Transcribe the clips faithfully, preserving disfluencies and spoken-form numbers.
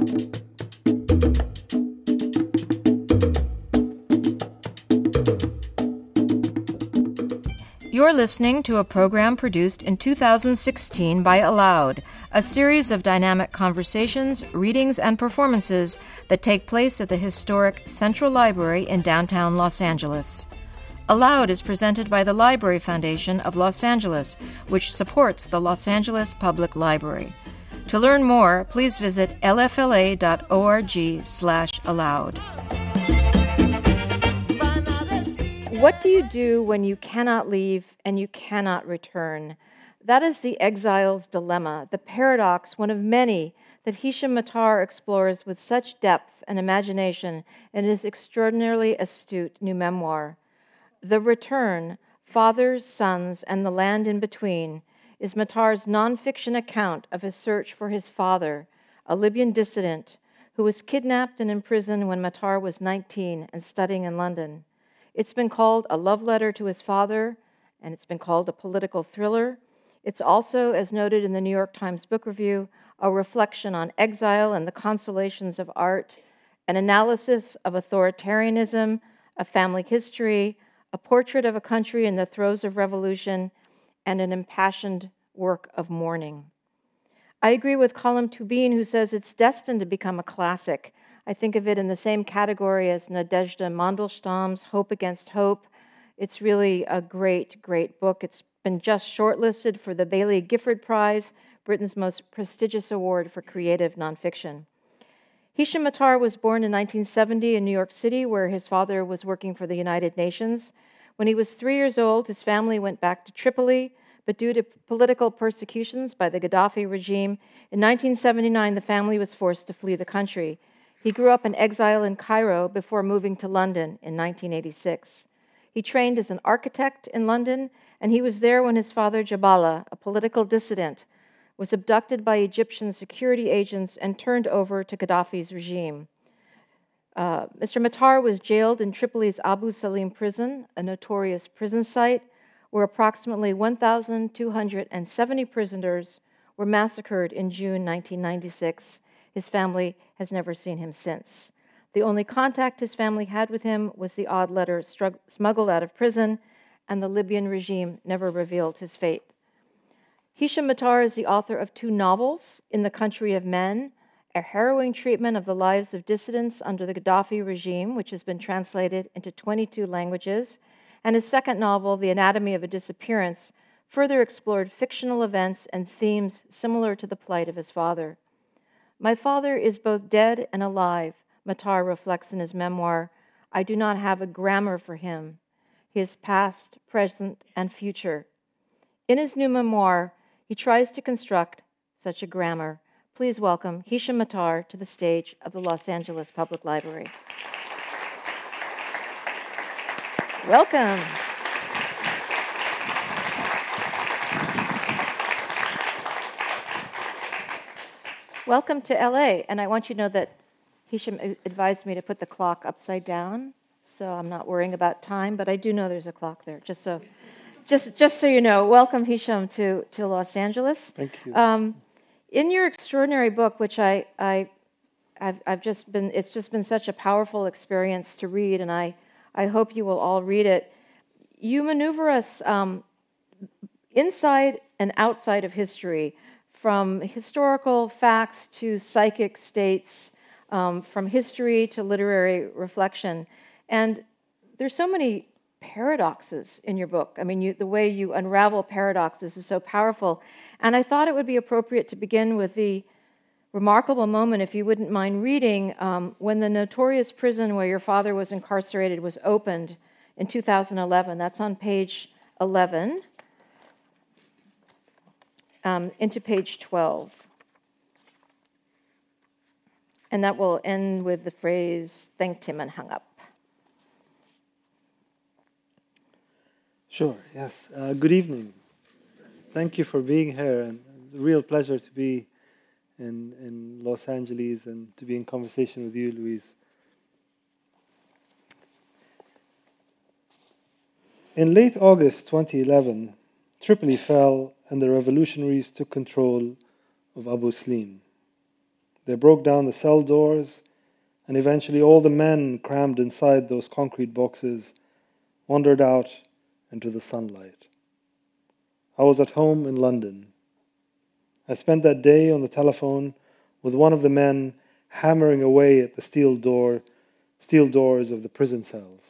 You're listening to a program produced in two thousand sixteen by Aloud, a series of dynamic conversations, readings, and performances that take place at the historic Central Library in downtown Los Angeles. Aloud is presented by the Library Foundation of Los Angeles, which supports the Los Angeles Public Library. To learn more, please visit l f l a dot org slash aloud. What do you do when you cannot leave and you cannot return? That is the exile's dilemma, the paradox, one of many, that Hisham Matar explores with such depth and imagination in his extraordinarily astute new memoir. The Return, Fathers, Sons, and the Land in Between is Matar's nonfiction account of his search for his father, a Libyan dissident who was kidnapped and imprisoned when Matar was nineteen and studying in London. It's been called a love letter to his father, and it's been called a political thriller. It's also, as noted in the New York Times Book Review, a reflection on exile and the consolations of art, an analysis of authoritarianism, a family history, a portrait of a country in the throes of revolution, and an impassioned work of mourning. I agree with Colm Tóibín, who says it's destined to become a classic. I think of it in the same category as Nadezhda Mandelstam's Hope Against Hope. It's really a great, great book. It's been just shortlisted for the Baillie Gifford Prize, Britain's most prestigious award for creative nonfiction. Hisham Matar was born in nineteen seventy in New York City, where his father was working for the United Nations. When he was three years old, his family went back to Tripoli, but due to political persecutions by the Gaddafi regime, in nineteen seventy-nine the family was forced to flee the country. He grew up in exile in Cairo before moving to London in nineteen eighty-six. He trained as an architect in London, and he was there when his father, Jabala, a political dissident, was abducted by Egyptian security agents and turned over to Gaddafi's regime. Uh, Mister Matar was jailed in Tripoli's Abu Salim prison, a notorious prison site, where approximately one thousand two hundred seventy prisoners were massacred in June nineteen ninety-six. His family has never seen him since. The only contact his family had with him was the odd letter strugg- smuggled out of prison, and the Libyan regime never revealed his fate. Hisham Matar is the author of two novels, In the Country of Men, a harrowing treatment of the lives of dissidents under the Gaddafi regime, which has been translated into twenty-two languages, and his second novel, The Anatomy of a Disappearance, further explored fictional events and themes similar to the plight of his father. My father is both dead and alive, Matar reflects in his memoir. I do not have a grammar for him. He is past, present, and future. In his new memoir, he tries to construct such a grammar. Please welcome Hisham Matar to the stage of the Los Angeles Public Library. Welcome. Welcome to L A, and I want you to know that Hisham advised me to put the clock upside down, so I'm not worrying about time, but I do know there's a clock there, just so just, just so you know. Welcome, Hisham, to, to Los Angeles. Thank you. Um, in your extraordinary book, which I, I, I've, I've just been, it's just been such a powerful experience to read, and I, I hope you will all read it. You maneuver us um, inside and outside of history, from historical facts to psychic states, um, from history to literary reflection. And there's so many paradoxes in your book. I mean, you, the way you unravel paradoxes is so powerful. And I thought it would be appropriate to begin with the remarkable moment, if you wouldn't mind reading, um, when the notorious prison where your father was incarcerated was opened in two thousand eleven. That's on page eleven. Um, into page twelve. And that will end with the phrase, thanked him and hung up. Sure, yes. Uh, good evening. Thank you for being here, and it's a real pleasure to be in, in Los Angeles and to be in conversation with you, Louise. In late August twenty eleven, Tripoli fell and the revolutionaries took control of Abu Salim. They broke down the cell doors, and eventually all the men crammed inside those concrete boxes wandered out into the sunlight. I was at home in London. I spent that day on the telephone with one of the men hammering away at the steel door, steel doors of the prison cells.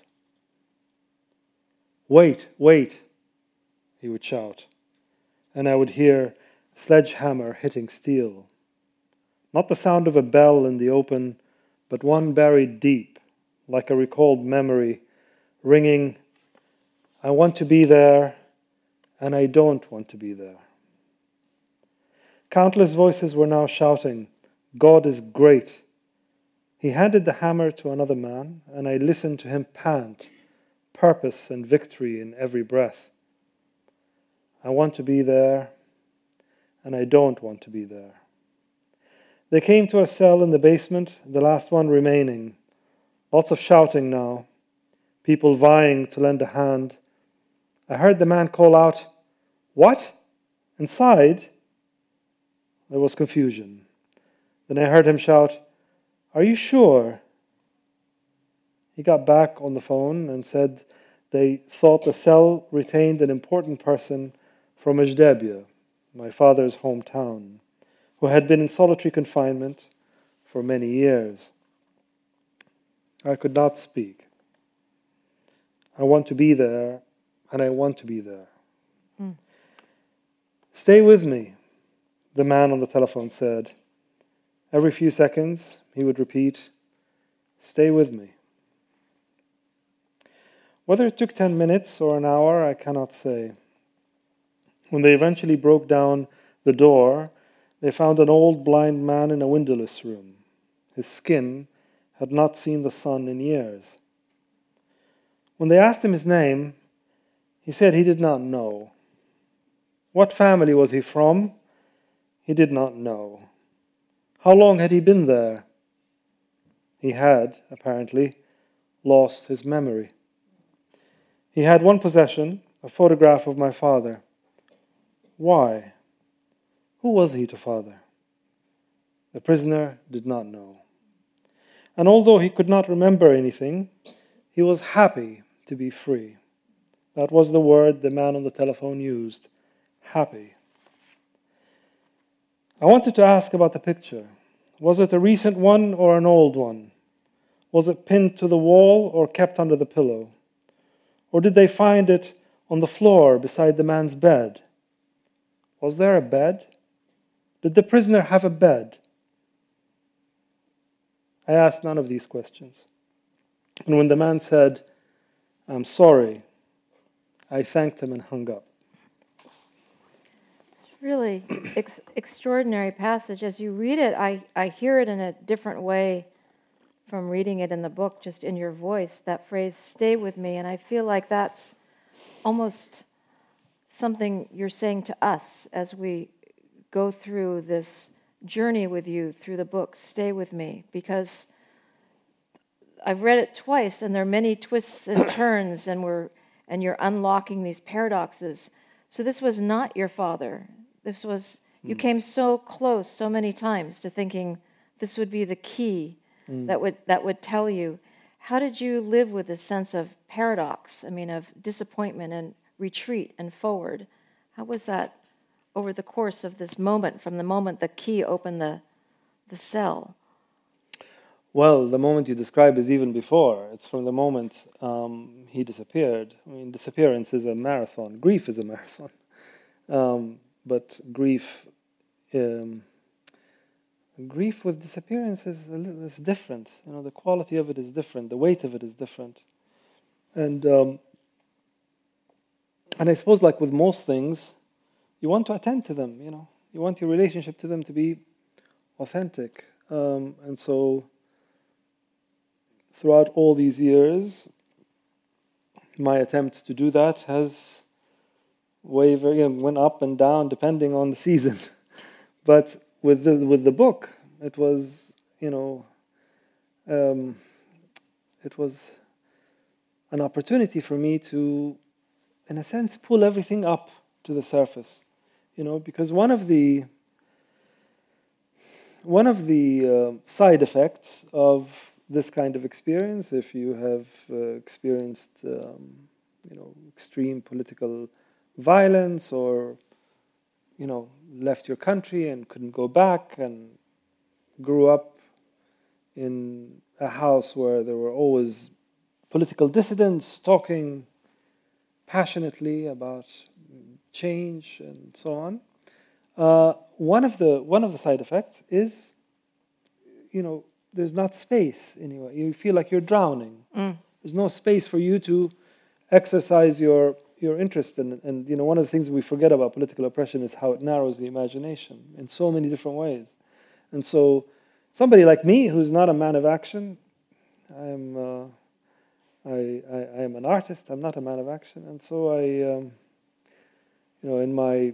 "Wait, wait," he would shout, and I would hear a sledgehammer hitting steel. Not the sound of a bell in the open, but one buried deep, like a recalled memory, ringing, "I want to be there, and I don't want to be there." Countless voices were now shouting, "God is great." He handed the hammer to another man, and I listened to him pant, purpose and victory in every breath. I want to be there, and I don't want to be there. They came to a cell in the basement, the last one remaining. Lots of shouting now, people vying to lend a hand. I heard the man call out, "What? Inside?" There was confusion. Then I heard him shout, "Are you sure?" He got back on the phone and said they thought the cell retained an important person from Ejdebia, my father's hometown, who had been in solitary confinement for many years. I could not speak. I want to be there, and I want to be there. Mm. "Stay with me," the man on the telephone said. Every few seconds, he would repeat, "Stay with me." Whether it took ten minutes or an hour, I cannot say. When they eventually broke down the door, they found an old blind man in a windowless room. His skin had not seen the sun in years. When they asked him his name, he said he did not know. What family was he from? He did not know. How long had he been there? He had, apparently, lost his memory. He had one possession, a photograph of my father. Why? Who was he to father? The prisoner did not know. And although he could not remember anything, he was happy to be free. That was the word the man on the telephone used, happy. I wanted to ask about the picture. Was it a recent one or an old one? Was it pinned to the wall or kept under the pillow? Or did they find it on the floor beside the man's bed? Was there a bed? Did the prisoner have a bed? I asked none of these questions. And when the man said, "I'm sorry," I thanked him and hung up. It's really ex- extraordinary passage. As you read it, I, I hear it in a different way from reading it in the book, just in your voice, that phrase, "stay with me." And I feel like that's almost something you're saying to us as we go through this journey with you through the book, "Stay with me," because I've read it twice, and there are many twists and turns, and we're and you're unlocking these paradoxes. So this was not your father. This was, you mm. came so close so many times to thinking this would be the key mm. that would that would tell you. How did you live with this sense of paradox? I mean, of disappointment and retreat and forward. How was that over the course of this moment, from the moment the key opened the the cell? Well, the moment you describe is even before. It's from the moment um, he disappeared. I mean, disappearance is a marathon. Grief is a marathon. Um, but grief, um, grief with disappearance is a little, is different. You know, the quality of it is different. The weight of it is different. And um, and I suppose, like with most things, you want to attend to them. You know, you want your relationship to them to be authentic. Um, and so, throughout all these years, my attempts to do that has wavered, you know, went up and down depending on the season. But with the with the book, it was, you know, um, it was an opportunity for me to, in a sense, pull everything up to the surface, you know, because one of the one of the uh, side effects of this kind of experience, if you have uh, experienced, um, you know, extreme political violence, or, you know, left your country and couldn't go back, and grew up in a house where there were always political dissidents talking passionately about change and so on. Uh, one of the one of the side effects is, you know, there's not space anyway. You feel like you're drowning. Mm. There's no space for you to exercise your your interest in. And you know, one of the things we forget about political oppression is how it narrows the imagination in so many different ways. And so, somebody like me, who's not a man of action, I'm uh, I, I I am an artist. I'm not a man of action, and so I, um, you know, in my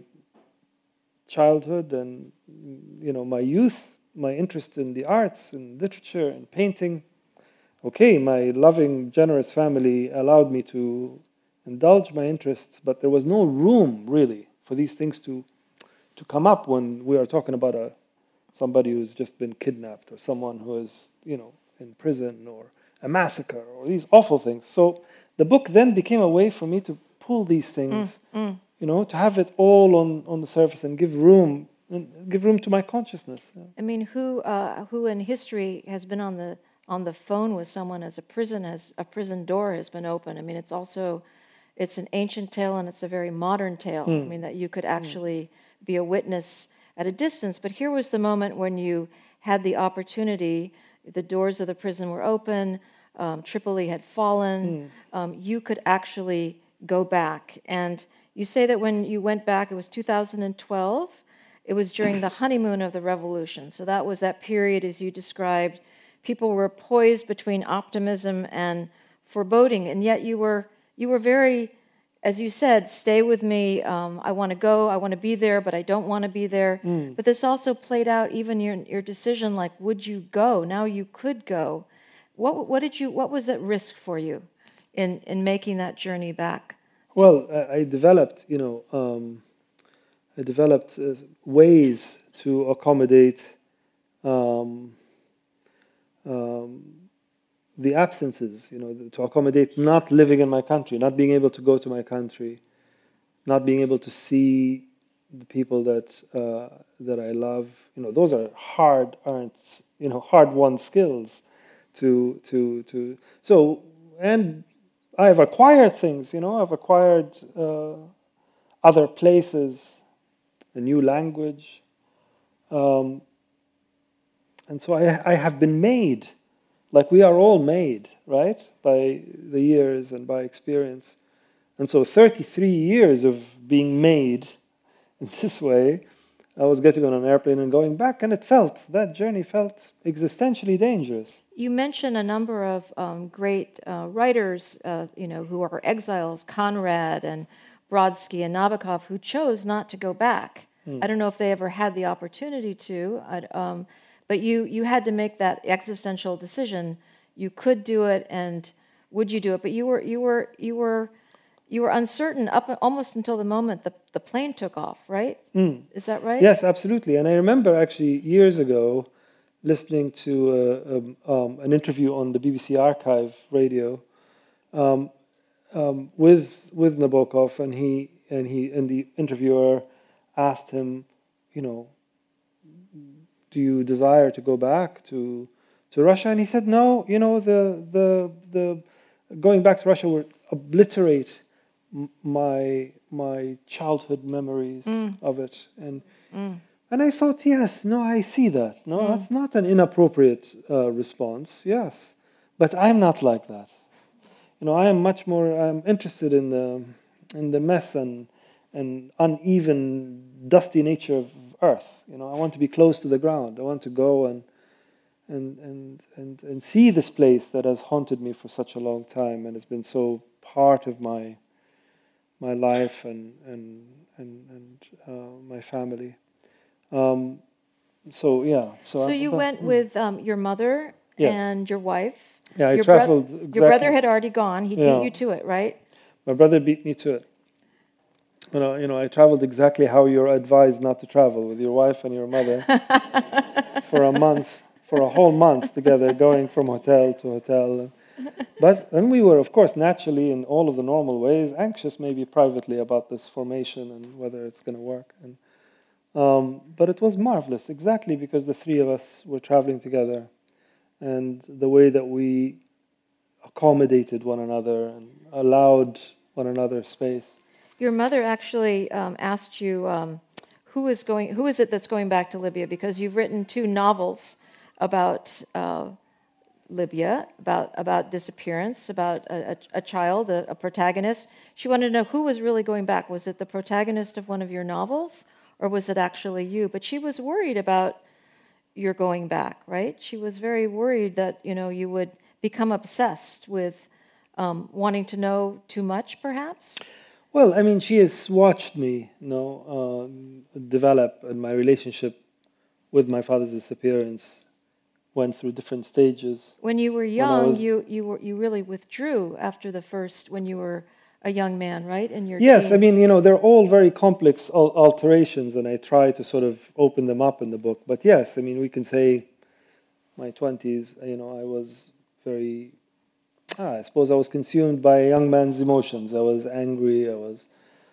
childhood and, you know, my youth, my interest in the arts and literature and painting. Okay, my loving, generous family allowed me to indulge my interests, but there was no room really for these things to to come up when we are talking about a somebody who's just been kidnapped, or someone who is, you know, in prison, or a massacre, or these awful things. So the book then became a way for me to pull these things, Mm, mm. you know, to have it all on, on the surface and give room, and give room to my consciousness. Yeah. I mean, who uh, who in history has been on the on the phone with someone as a prison has a prison door has been open? I mean, it's also it's an ancient tale, and it's a very modern tale. Mm. I mean, that you could actually mm. be a witness at a distance. But here was the moment when you had the opportunity. The doors of the prison were open. Um, Tripoli had fallen. Mm. Um, you could actually go back. And you say that when you went back, it was two thousand twelve. It was during the honeymoon of the revolution. So that was that period, as you described. People were poised between optimism and foreboding, and yet you were you were very, as you said, stay with me. Um, I want to go. I want to be there, but I don't want to be there. Mm. But this also played out even your your decision. Like, would you go? Now you could go. What what did you? What was at risk for you in in making that journey back? Well, I, I developed, you know, um, I developed uh, ways to accommodate um, um, the absences, you know, to accommodate not living in my country, not being able to go to my country, not being able to see the people that uh, that I love. You know, those are hard earned, you know, hard won skills. To to to so and I've acquired things. You know, I've acquired uh, other places, a new language, um, and so I I have been made. Like we are all made, right, by the years and by experience. And so thirty-three years of being made in this way, I was getting on an airplane and going back, and it felt, that journey felt existentially dangerous. You mentioned a number of um, great uh, writers, uh, you know, who are exiles, Conrad and Brodsky and Nabokov, who chose not to go back. Mm. I don't know if they ever had the opportunity to, um, but you, you had to make that existential decision. You could do it, and would you do it? But you were you were you were you were uncertain up almost until the moment the, the plane took off, right? Mm. Is that right? Yes, absolutely. And I remember actually years ago listening to uh, um, um, an interview on the B B C Archive radio um, um, with with Nabokov, and he and he and the interviewer asked him, you know, do you desire to go back to to Russia? And he said, no. You know, the the the going back to Russia would obliterate m- my my childhood memories mm. of it, and. Mm. And I thought, yes, no, I see that. No, mm. that's not an inappropriate uh, response. Yes, but I'm not like that. You know, I am much more. I'm interested in the in the mess and and uneven, dusty nature of Earth. You know, I want to be close to the ground. I want to go and and and and and see this place that has haunted me for such a long time and has been so part of my my life and and and and uh, my family. Um, so yeah. So, so you went mm. with um, your mother yes. and your wife. Yeah, I your traveled. Bro- exactly. Your brother had already gone. He yeah. beat you to it, right? My brother beat me to it. You know, you know, I traveled exactly how you're advised not to travel, with your wife and your mother for a month, for a whole month together, going from hotel to hotel. But then we were, of course, naturally, in all of the normal ways, anxious maybe privately about this formation and whether it's going to work. And um, but it was marvelous, exactly because the three of us were traveling together, and the way that we accommodated one another and allowed one another space. Your mother actually um, asked you um, who is going, who is it that's going back to Libya, because you've written two novels about uh, Libya, about about disappearance, about a, a, a child, a, a protagonist. She wanted to know who was really going back. Was it the protagonist of one of your novels, or was it actually you? But she was worried about your going back, right? She was very worried that, you know, you would become obsessed with um, wanting to know too much, perhaps. Well, I mean, she has watched me, you know, uh, develop, and my relationship with my father's disappearance went through different stages. When you were young, was, you you were you really withdrew after the first, when you were a young man, right? In your yes, teens. I mean, you know, they're all very complex al- alterations, and I try to sort of open them up in the book. But yes, I mean, we can say my twenties, you know, I was very, ah, I suppose I was consumed by a young man's emotions. I was angry, I was,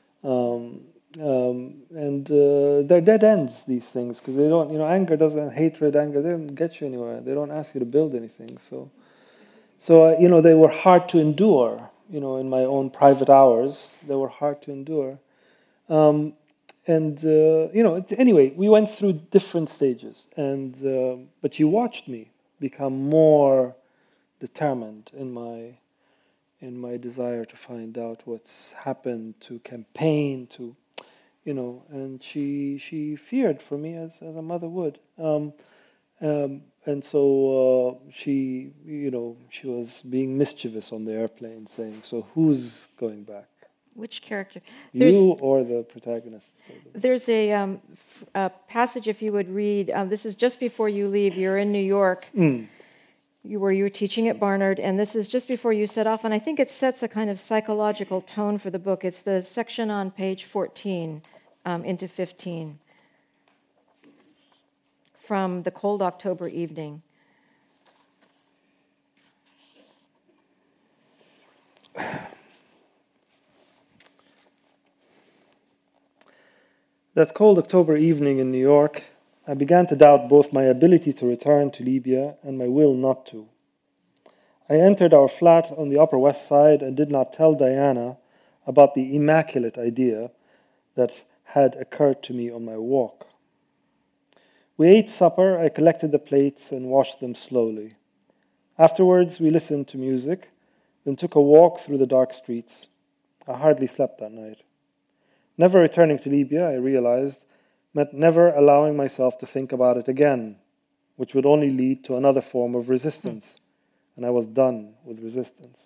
um, um, and uh, they're dead ends, these things, because they don't, you know, anger doesn't, hatred, anger, they don't get you anywhere. They don't ask you to build anything. So, so uh, you know, they were hard to endure, you know, in my own private hours. They were hard to endure. Um, and, uh, you know, anyway, we went through different stages. And, uh, but you watched me become more determined in my in my desire to find out what's happened, to campaign, to, you know, and she she feared for me as, as a mother would. Um, um, and so uh, she, you know, she was being mischievous on the airplane, saying, "So who's going back? Which character? You There's, or the protagonist?" there's a, um, f- a passage, if you would read. Um, this is just before you leave. You're in New York. Mm. You were you were teaching at Barnard, and this is just before you set off. And I think it sets a kind of psychological tone for the book. It's the section on page fourteen um, into fifteen from The Cold October Evening. That cold October evening in New York, I began to doubt both my ability to return to Libya and my will not to. I entered our flat on the Upper West Side and did not tell Diana about the immaculate idea that had occurred to me on my walk. We ate supper, I collected the plates and washed them slowly. Afterwards, we listened to music, then took a walk through the dark streets. I hardly slept that night. Never returning to Libya, I realized, meant never allowing myself to think about it again, which would only lead to another form of resistance, and I was done with resistance.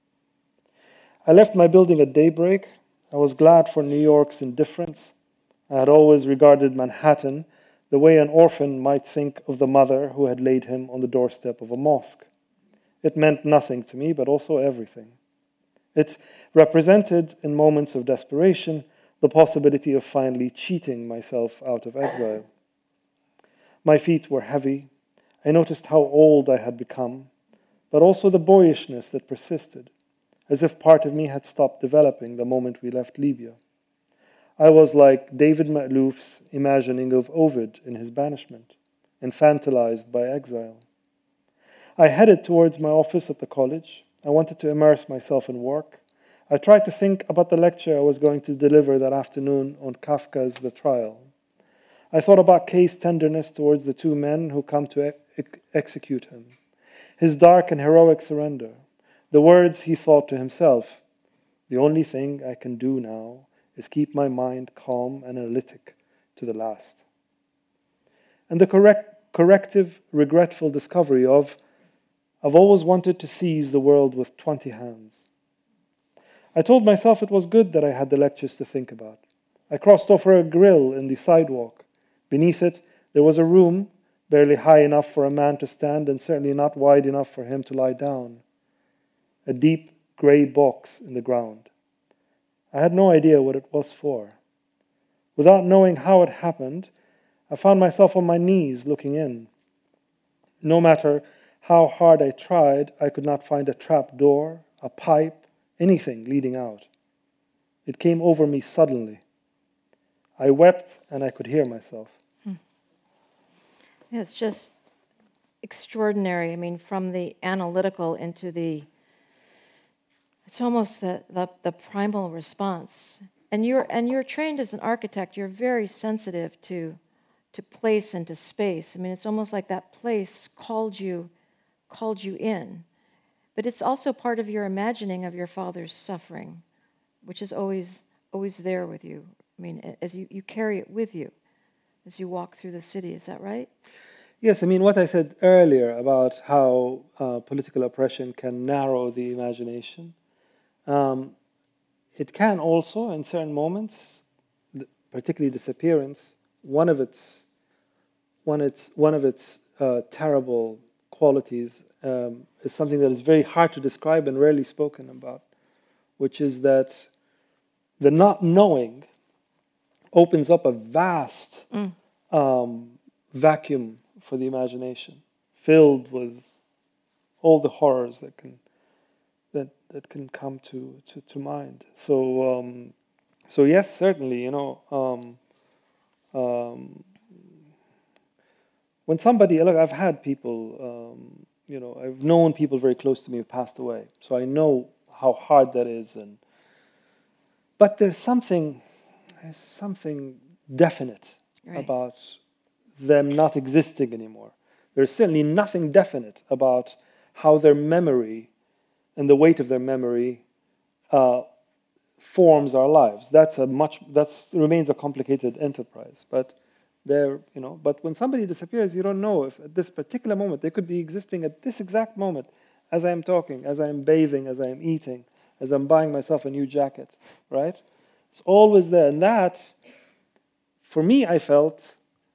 I left my building at daybreak. I was glad for New York's indifference. I had always regarded Manhattan the way an orphan might think of the mother who had laid him on the doorstep of a mosque. It meant nothing to me, but also everything. It represented, in moments of desperation, the possibility of finally cheating myself out of exile. My feet were heavy. I noticed how old I had become, but also the boyishness that persisted, as if part of me had stopped developing the moment we left Libya. I was like David Ma'louf's imagining of Ovid in his banishment, infantilized by exile. I headed towards my office at the college. I wanted to immerse myself in work. I tried to think about the lecture I was going to deliver that afternoon on Kafka's The Trial. I thought about Kay's tenderness towards the two men who come to ex- execute him, his dark and heroic surrender, the words he thought to himself, "The only thing I can do now is keep my mind calm and analytic to the last." And the correct, corrective, regretful discovery of, I've always wanted to seize the world with twenty hands. I told myself it was good that I had the lectures to think about. I crossed over a grill in the sidewalk. Beneath it, there was a room, barely high enough for a man to stand and certainly not wide enough for him to lie down. A deep, grey box in the ground. I had no idea what it was for. Without knowing how it happened, I found myself on my knees looking in. No matter how hard I tried, I could not find a trap door, a pipe, anything leading out. It came over me suddenly. I wept and I could hear myself. Hmm. Yeah, it's just extraordinary. I mean, from the analytical into the, it's almost the, the, the primal response. And you're and you're trained as an architect. You're very sensitive to to place and to space. I mean, it's almost like that place called you called you in. But it's also part of your imagining of your father's suffering, which is always always there with you. I mean, as you, you carry it with you as you walk through the city. Is that right? Yes, I mean, what I said earlier about how uh, political oppression can narrow the imagination, um, it can also, in certain moments, particularly disappearance, one of its one its one of its uh, terrible qualities um, is something that is very hard to describe and rarely spoken about, which is that the not knowing opens up a vast mm. um, vacuum for the imagination, filled with all the horrors that can that that can come to to, to mind. So um, so yes, certainly, you know, um, um, when somebody look, I've had people, um, you know, I've known people very close to me who passed away, so I know how hard that is. And but there's something, there's something definite right. about them not existing anymore. There's certainly nothing definite about how their memory and the weight of their memory uh, forms our lives. That's a much that's remains a complicated enterprise. But there, you know, but when somebody disappears, you don't know if at this particular moment they could be existing at this exact moment, as I'm talking, as I'm bathing, as I'm eating, as I'm buying myself a new jacket, right? It's always there, and that, for me, I felt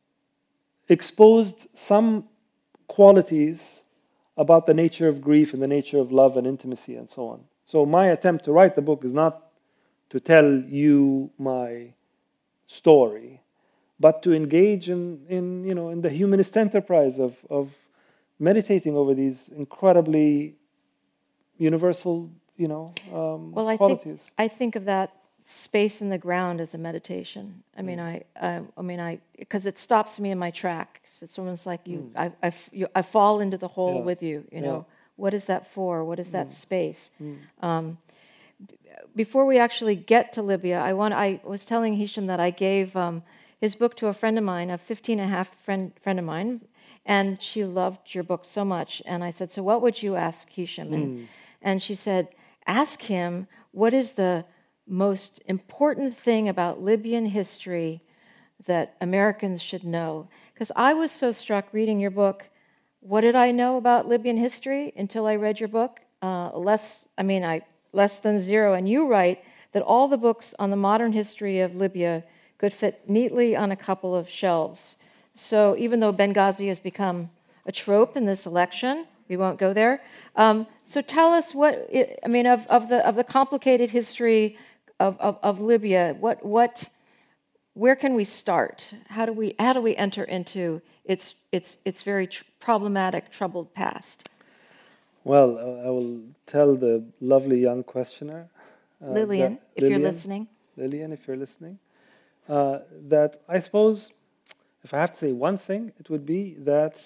exposed some qualities about the nature of grief and the nature of love and intimacy and so on. So my attempt to write the book is not to tell you my story, but to engage in, in you know in the humanist enterprise of, of meditating over these incredibly universal you know um, well, I qualities. Think, I think of that space in the ground as a meditation. I mean, mm. I, I, I mean, I, because it stops me in my tracks. It's almost like you, mm. I, I, you, I fall into the hole yeah. with you. You know, yeah. What is that for? What is that mm. space? Mm. Um, before we actually get to Libya, I want. I was telling Hisham that I gave um, his book to a friend of mine, a fifteen and a half friend friend of mine, and she loved your book so much. And I said, so what would you ask Hisham? And, mm. and she said, ask him what is the most important thing about Libyan history that Americans should know. Because I was so struck reading your book. What did I know about Libyan history until I read your book? Uh, less, I mean, I less than zero. And you write that all the books on the modern history of Libya could fit neatly on a couple of shelves. So even though Benghazi has become a trope in this election, we won't go there. Um, so tell us what, it, I mean, of, of the of the complicated history of, of, of Libya, what what where can we start? How do we how do we enter into its its its very tr- problematic, troubled past? Well, I will tell the lovely young questioner, uh, Lillian, that, if Lillian, you're listening, Lillian, if you're listening, uh, that I suppose, if I have to say one thing, it would be that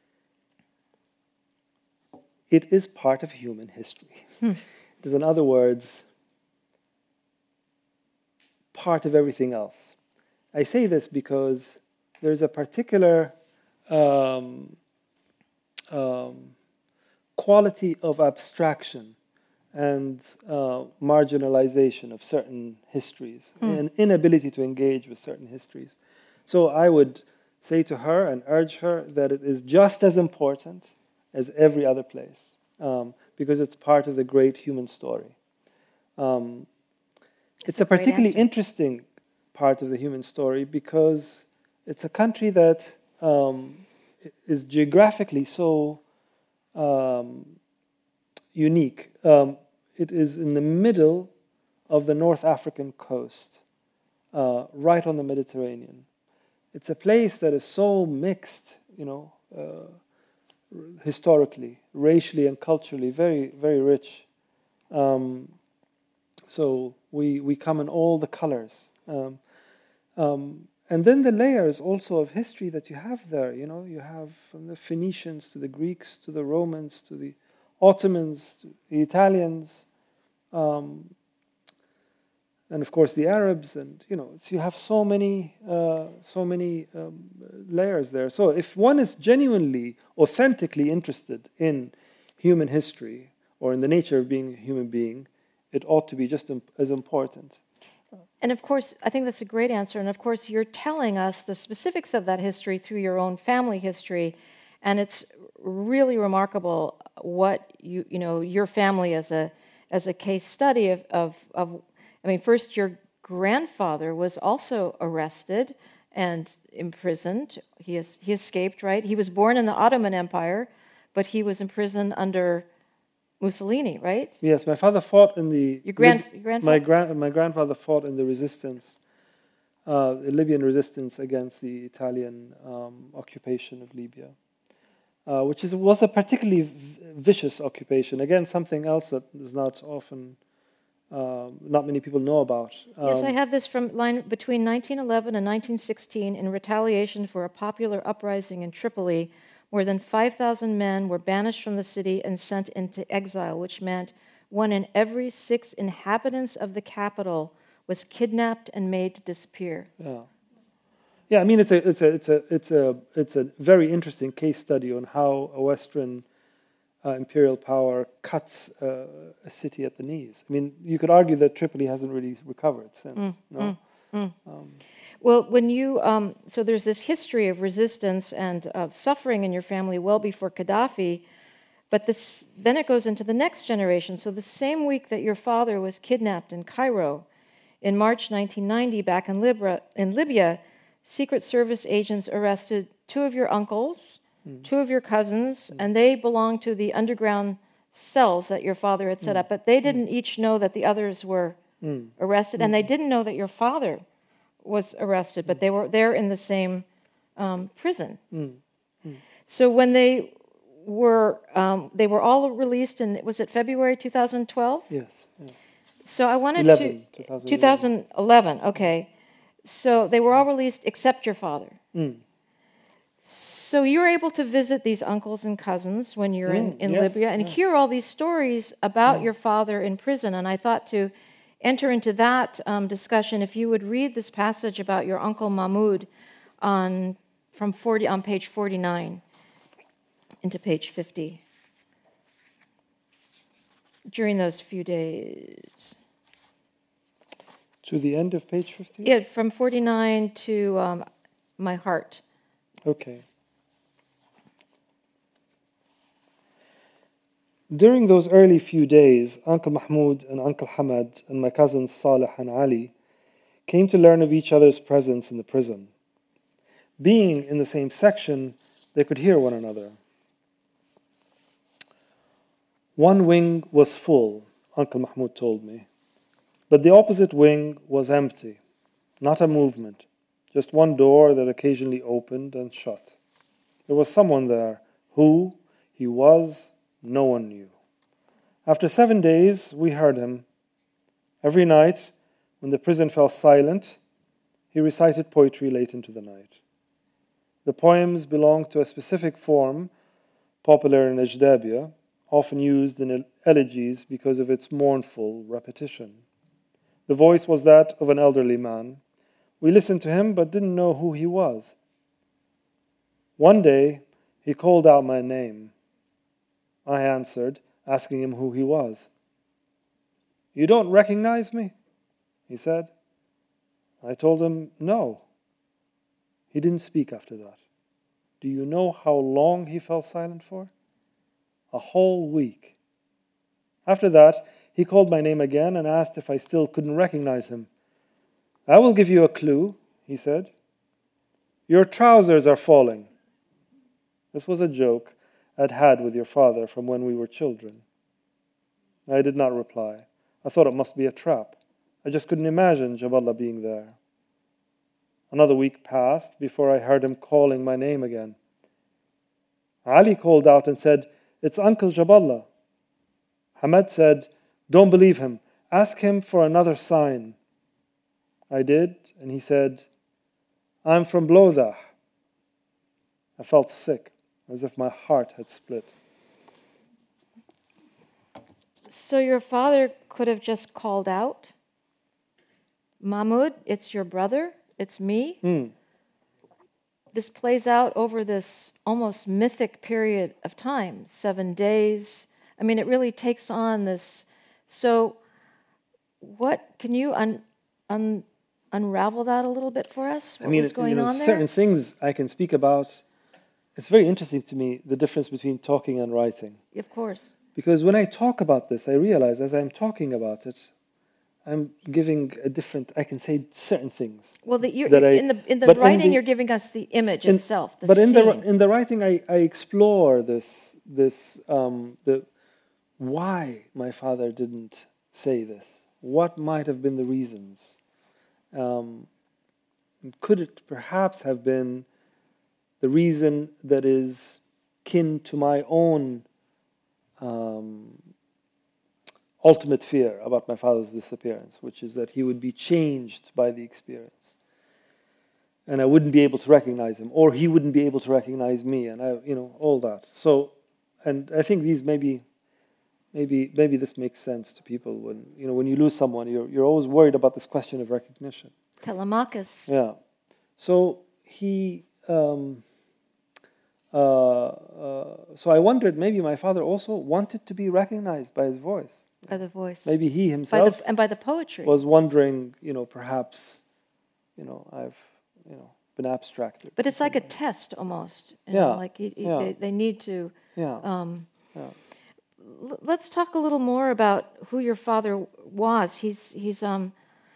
it is part of human history. Hmm. It is, in other words, part of everything else. I say this because there's a particular um, um, quality of abstraction and uh, marginalization of certain histories, mm. an inability to engage with certain histories. So I would say to her and urge her that it is just as important as every other place, um, because it's part of the great human story. Um, it's a, a particularly answer. interesting part of the human story because it's a country that um, is geographically so um, unique. Um, it is in the middle of the North African coast, uh, right on the Mediterranean. It's a place that is so mixed, you know, uh, historically, racially and culturally, very, very rich. Um, so we we come in all the colors. Um, um, and then the layers also of history that you have there, you know, you have from the Phoenicians to the Greeks to the Romans to the Ottomans to the Italians, um, and of course the Arabs, and you know, so you have so many, uh, so many um, layers there. So if one is genuinely, authentically interested in human history or in the nature of being a human being, it ought to be just as important. And of course, I think that's a great answer. And of course, you're telling us the specifics of that history through your own family history, and it's really remarkable what you you know your family as a as a case study of of, of I mean, first your grandfather was also arrested and imprisoned. He is, he escaped, right? He was born in the Ottoman Empire, but he was imprisoned under Mussolini, right? Yes, my father fought in the... Your, grand, Lib- your grandfather? My, gran- my grandfather fought in the resistance, uh, the Libyan resistance against the Italian um, occupation of Libya, uh, which is, was a particularly v- vicious occupation. Again, something else that is not often, uh, not many people know about. Um, yes, I have this from line between nineteen eleven and nineteen sixteen. In retaliation for a popular uprising in Tripoli, more than five thousand men were banished from the city and sent into exile, which meant one in every six inhabitants of the capital was kidnapped and made to disappear. Yeah, yeah. I mean, it's a, it's a, it's a, it's a, it's a very interesting case study on how a Western uh, imperial power cuts uh, a city at the knees. I mean, you could argue that Tripoli hasn't really recovered since. Mm, no. mm, mm. Um, Well, when you, um, so there's this history of resistance and of suffering in your family well before Gaddafi, but this, then it goes into the next generation. So the same week that your father was kidnapped in Cairo, in March nineteen ninety, back in Libya, in Libya, Secret Service agents arrested two of your uncles, mm. two of your cousins, mm. and they belonged to the underground cells that your father had set mm. up, but they didn't mm. each know that the others were mm. arrested, mm. and they didn't know that your father was arrested, but they were there in the same um, prison. Mm. Mm. So when they were, um, they were all released in, was it February two thousand twelve? Yes. Yeah. So I wanted eleven, to, twenty eleven, okay. So they were all released except your father. Mm. So you were able to visit these uncles and cousins when you're mm, in, in yes, Libya and yeah. hear all these stories about mm. your father in prison. And I thought to enter into that um, discussion, if you would read this passage about your uncle Mahmoud on from forty on page forty-nine into page fifty. During those few days. To the end of page fifty? Yeah, from forty-nine to um, my heart. Okay. During those early few days, Uncle Mahmoud and Uncle Hamad and my cousins Saleh and Ali came to learn of each other's presence in the prison. Being in the same section, they could hear one another. One wing was full, Uncle Mahmoud told me, but the opposite wing was empty, not a movement, just one door that occasionally opened and shut. There was someone there. Who he was, no one knew. After seven days, we heard him. Every night, when the prison fell silent, he recited poetry late into the night. The poems belonged to a specific form, popular in Ajdabia, often used in elegies because of its mournful repetition. The voice was that of an elderly man. We listened to him but didn't know who he was. One day, he called out my name. I answered, asking him who he was. "You don't recognize me?" he said. I told him, no. He didn't speak after that. Do you know how long he fell silent for? A whole week. After that, he called my name again and asked if I still couldn't recognize him. "I will give you a clue," he said. "Your trousers are falling." This was a joke I'd had with your father from when we were children. I did not reply. I thought it must be a trap. I just couldn't imagine Jaballah being there. Another week passed before I heard him calling my name again. Ali called out and said, "It's Uncle Jaballah." Hamad said, "Don't believe him. Ask him for another sign." I did, and he said, "I'm from Blowdah." I felt sick, as if my heart had split. So your father could have just called out, "Mahmoud, it's your brother, it's me." Mm. This plays out over this almost mythic period of time, seven days. I mean, it really takes on this. So what, can you un, un, unravel that a little bit for us? What I mean, was going you know, on there? certain things I can speak about. It's very interesting to me, the difference between talking and writing. Of course. Because when I talk about this, I realize as I'm talking about it, I'm giving a different, I can say certain things. Well, the, you're, that I, in the, in the but writing, in the, you're giving us the image in, itself, the but scene. in the in the writing, I, I explore this this um, the why my father didn't say this. What might have been the reasons? Um, could it perhaps have been the reason that is kin to my own um, ultimate fear about my father's disappearance, which is that he would be changed by the experience, and I wouldn't be able to recognize him, or he wouldn't be able to recognize me, and I, you know, all that. So, and I think these maybe, maybe, maybe this makes sense to people when you know when you lose someone, you're you're always worried about this question of recognition. Telemachus. Yeah. So he. Um, uh, uh, so I wondered, maybe my father also wanted to be recognized by his voice. By the voice. Maybe he by himself the, and by the poetry. was wondering, you know, perhaps, you know, I've, you know, been abstracted. But it's like a test almost. You Yeah. know, like you, you, Yeah. they, they need to. Yeah. Um, Yeah. l- let's talk a little more about who your father was. He's he's um.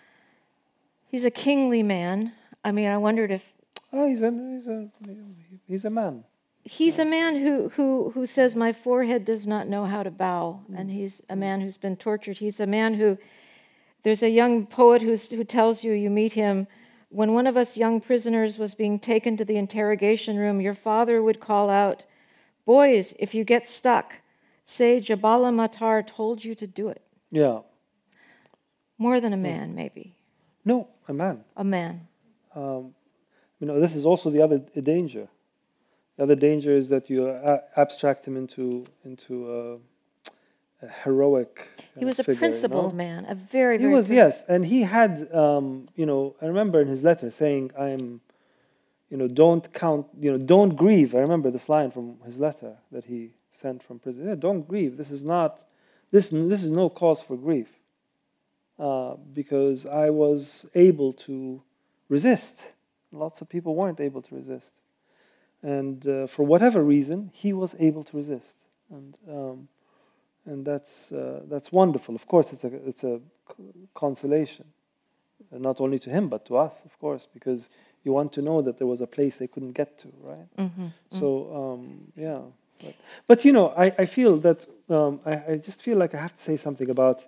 He's a kingly man. I mean, I wondered if Oh, he's a he's a he's a man. he's a man who, who, who says, "My forehead does not know how to bow." Mm. And he's a man who's been tortured. He's a man who, there's a young poet who's, who tells you, you meet him, "When one of us young prisoners was being taken to the interrogation room, your father would call out, 'Boys, if you get stuck, say Jaballah Matar told you to do it.'" Yeah. More than a man, maybe. No, a man. A man. Um, you know, this is also the other danger. The other danger is that you a- abstract him into into a, a heroic. He was a figure, principled you know? man, a very, He very. was, prin- yes, and he had, um, you know, I remember in his letter saying, "I'm, you know, don't count, you know, don't grieve." I remember this line from his letter that he sent from prison. Yeah, don't grieve. This is not, this this is no cause for grief, uh, because I was able to resist. Lots of people weren't able to resist, and uh, for whatever reason, he was able to resist, and um, and that's uh, that's wonderful. Of course, it's a it's a consolation, and not only to him but to us, of course, because you want to know that there was a place they couldn't get to, right? Mm-hmm. So um, yeah, but, but you know, I, I feel that um, I, I just feel like I have to say something about,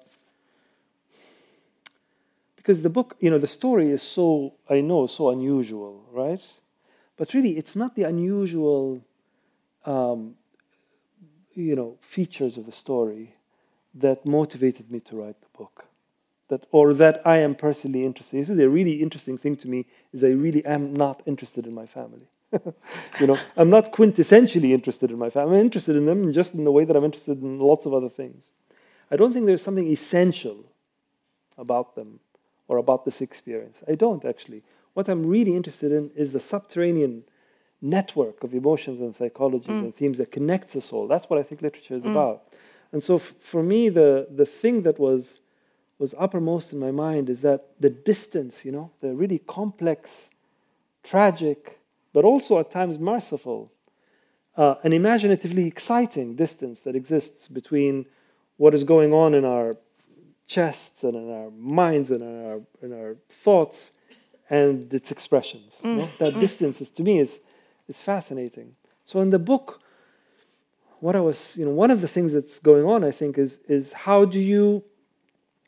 because the book, you know, the story is so, I know, so unusual, right? But really, it's not the unusual, um, you know, features of the story that motivated me to write the book, that or that I am personally interested. This is a really interesting thing to me. Is I really am not interested in my family. You know, I'm not quintessentially interested in my family. I'm interested in them just in the way that I'm interested in lots of other things. I don't think there's something essential about them or about this experience. I don't actually. What I'm really interested in is the subterranean network of emotions and psychologies Mm. and themes that connects us all. That's what I think literature is Mm. about. And so f- for me, the, the thing that was was uppermost in my mind is that the distance, you know, the really complex, tragic, but also at times merciful, uh, and imaginatively exciting distance that exists between what is going on in our chests and in our minds and in our, in our thoughts and its expressions. You know? That distance is, to me is, is fascinating. So in the book, what I was, you know, one of the things that's going on, I think, is is how do you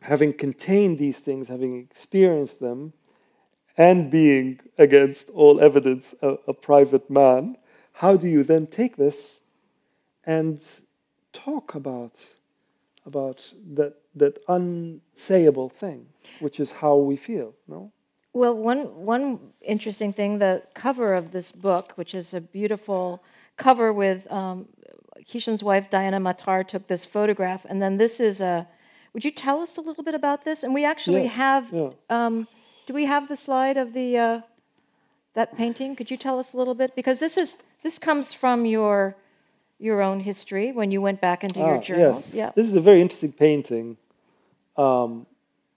having contained these things, having experienced them, and being against all evidence a, a private man, how do you then take this and talk about about that that unsayable thing, which is how we feel, no? Well, one one interesting thing, the cover of this book, which is a beautiful cover with um, Hisham's wife Diana Matar took this photograph, and then this is a. Would you tell us a little bit about this? And we actually Yes, have. yeah. Um, do we have the slide of the uh, that painting? Could you tell us a little bit, because this is this comes from your your own history when you went back into Ah, your journals. yes. Yeah. This is a very interesting painting um,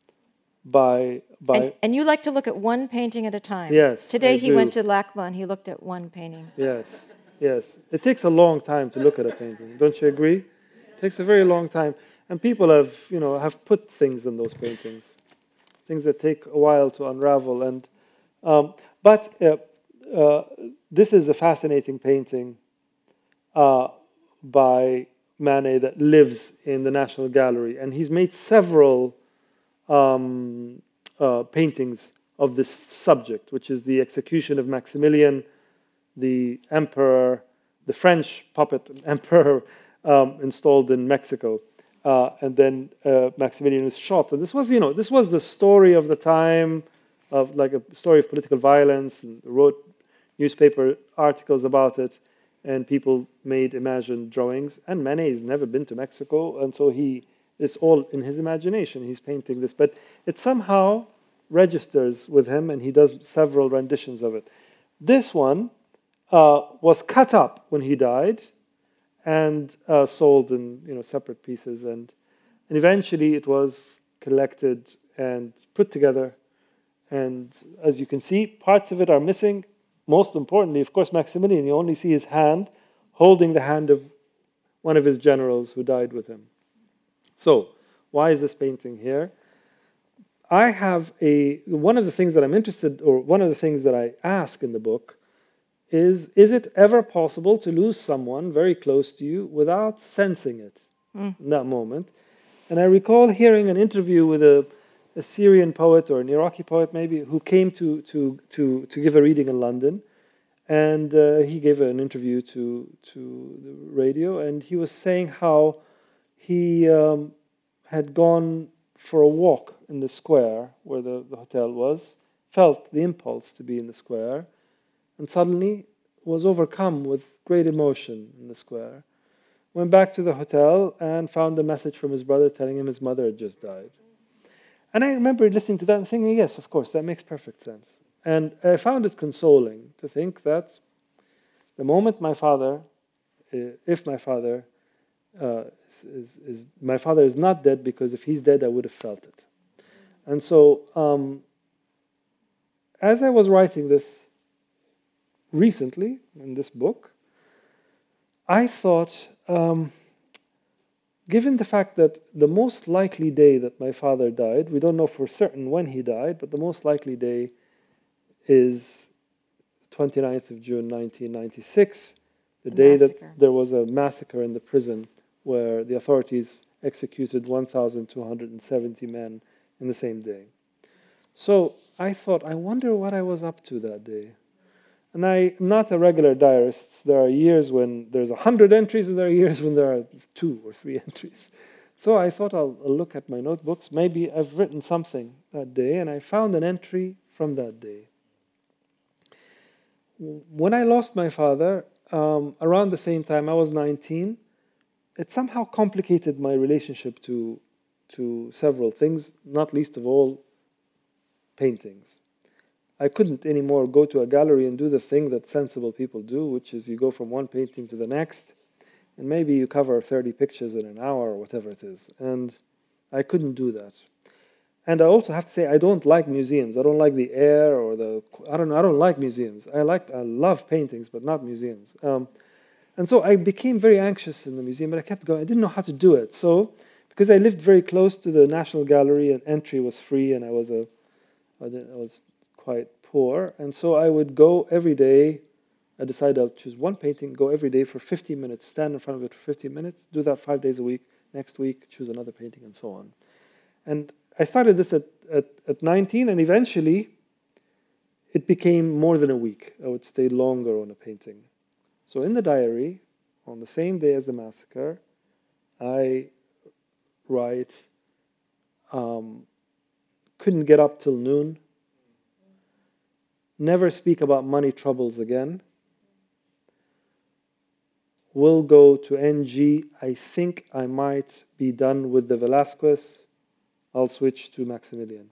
by by. And, and you like to look at one painting at a time. Yes, Today I he do. went to LACMA and he looked at one painting. Yes, yes. It takes a long time to look at a painting. Don't you agree? It takes a very long time, and people have, you know, have put things in those paintings, things that take a while to unravel. And um, but uh, uh, this is a fascinating painting uh, by Manet that lives in the National Gallery, and he's made several um, uh, paintings of this subject, which is the execution of Maximilian, the emperor, the French puppet emperor um, installed in Mexico, uh, and then uh, Maximilian is shot. And this was, you know, this was the story of the time, of like a story of political violence, and wrote newspaper articles about it, and people made imagined drawings. And Manet has never been to Mexico, and so he it's all in his imagination. He's painting this, but it somehow registers with him, and he does several renditions of it. This one uh, was cut up when he died, and uh, sold in, you know, separate pieces, and and eventually it was collected and put together. And as you can see, parts of it are missing. Most importantly, of course, Maximilian, you only see his hand holding the hand of one of his generals who died with him. So, why is this painting here? I have a, one of the things that I'm interested, or one of the things that I ask in the book is, is it ever possible to lose someone very close to you without sensing it mm. in that moment? And I recall hearing an interview with a, a Syrian poet, or an Iraqi poet maybe, who came to, to, to, to give a reading in London. And uh, he gave an interview to, to the radio, and he was saying how he um, had gone for a walk in the square where the, the hotel was, felt the impulse to be in the square, and suddenly was overcome with great emotion in the square. Went back to the hotel and found a message from his brother telling him his mother had just died. And I remember listening to that and thinking, yes, of course, that makes perfect sense. And I found it consoling to think that the moment my father, if my father uh, is, is, my father is not dead, because if he's dead, I would have felt it. And so, um, as I was writing this recently in this book, I thought, um, given the fact that the most likely day that my father died, we don't know for certain when he died, but the most likely day is twenty-ninth of June nineteen ninety-six, the, the day massacre. that there was a massacre in the prison where the authorities executed one thousand two hundred seventy men in the same day. So I thought, I wonder what I was up to that day. And I'm not a regular diarist. There are years when there's a hundred entries, and there are years when there are two or three entries. So I thought I'll, I'll look at my notebooks. Maybe I've written something that day, and I found an entry from that day. When I lost my father, um, around the same time, I was nineteen, it somehow complicated my relationship to, to several things, not least of all, paintings. I couldn't anymore go to a gallery and do the thing that sensible people do, which is you go from one painting to the next, and maybe you cover thirty pictures in an hour or whatever it is. And I couldn't do that. And I also have to say, I don't like museums. I don't like the air or the, I don't know, I don't like museums. I like, I love paintings, but not museums. Um, and so I became very anxious in the museum, but I kept going. I didn't know how to do it. So, because I lived very close to the National Gallery and entry was free, and I was a, I was quite poor, and so I would go every day. I decided I'll choose one painting, go every day for fifteen minutes, stand in front of it for fifteen minutes, do that five days a week. Next week, choose another painting, and so on. And I started this at, at, at nineteen, and eventually it became more than a week. I would stay longer on a painting. So in the diary, on the same day as the massacre, I write, um, couldn't get up till noon, never speak about money troubles again, will go to N G, I think I might be done with the Velázquez, I'll switch to Maximilian.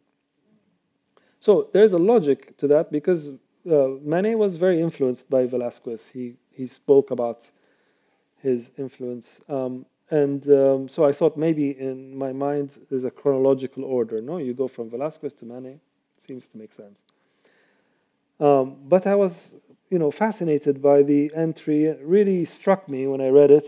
So there's a logic to that, because uh, Manet was very influenced by Velázquez. He, he spoke about his influence. Um, and um, so I thought maybe in my mind there's a chronological order. No, you go from Velázquez to Manet. Seems to make sense. Um, but I was, you know, fascinated by the entry. It really struck me when I read it.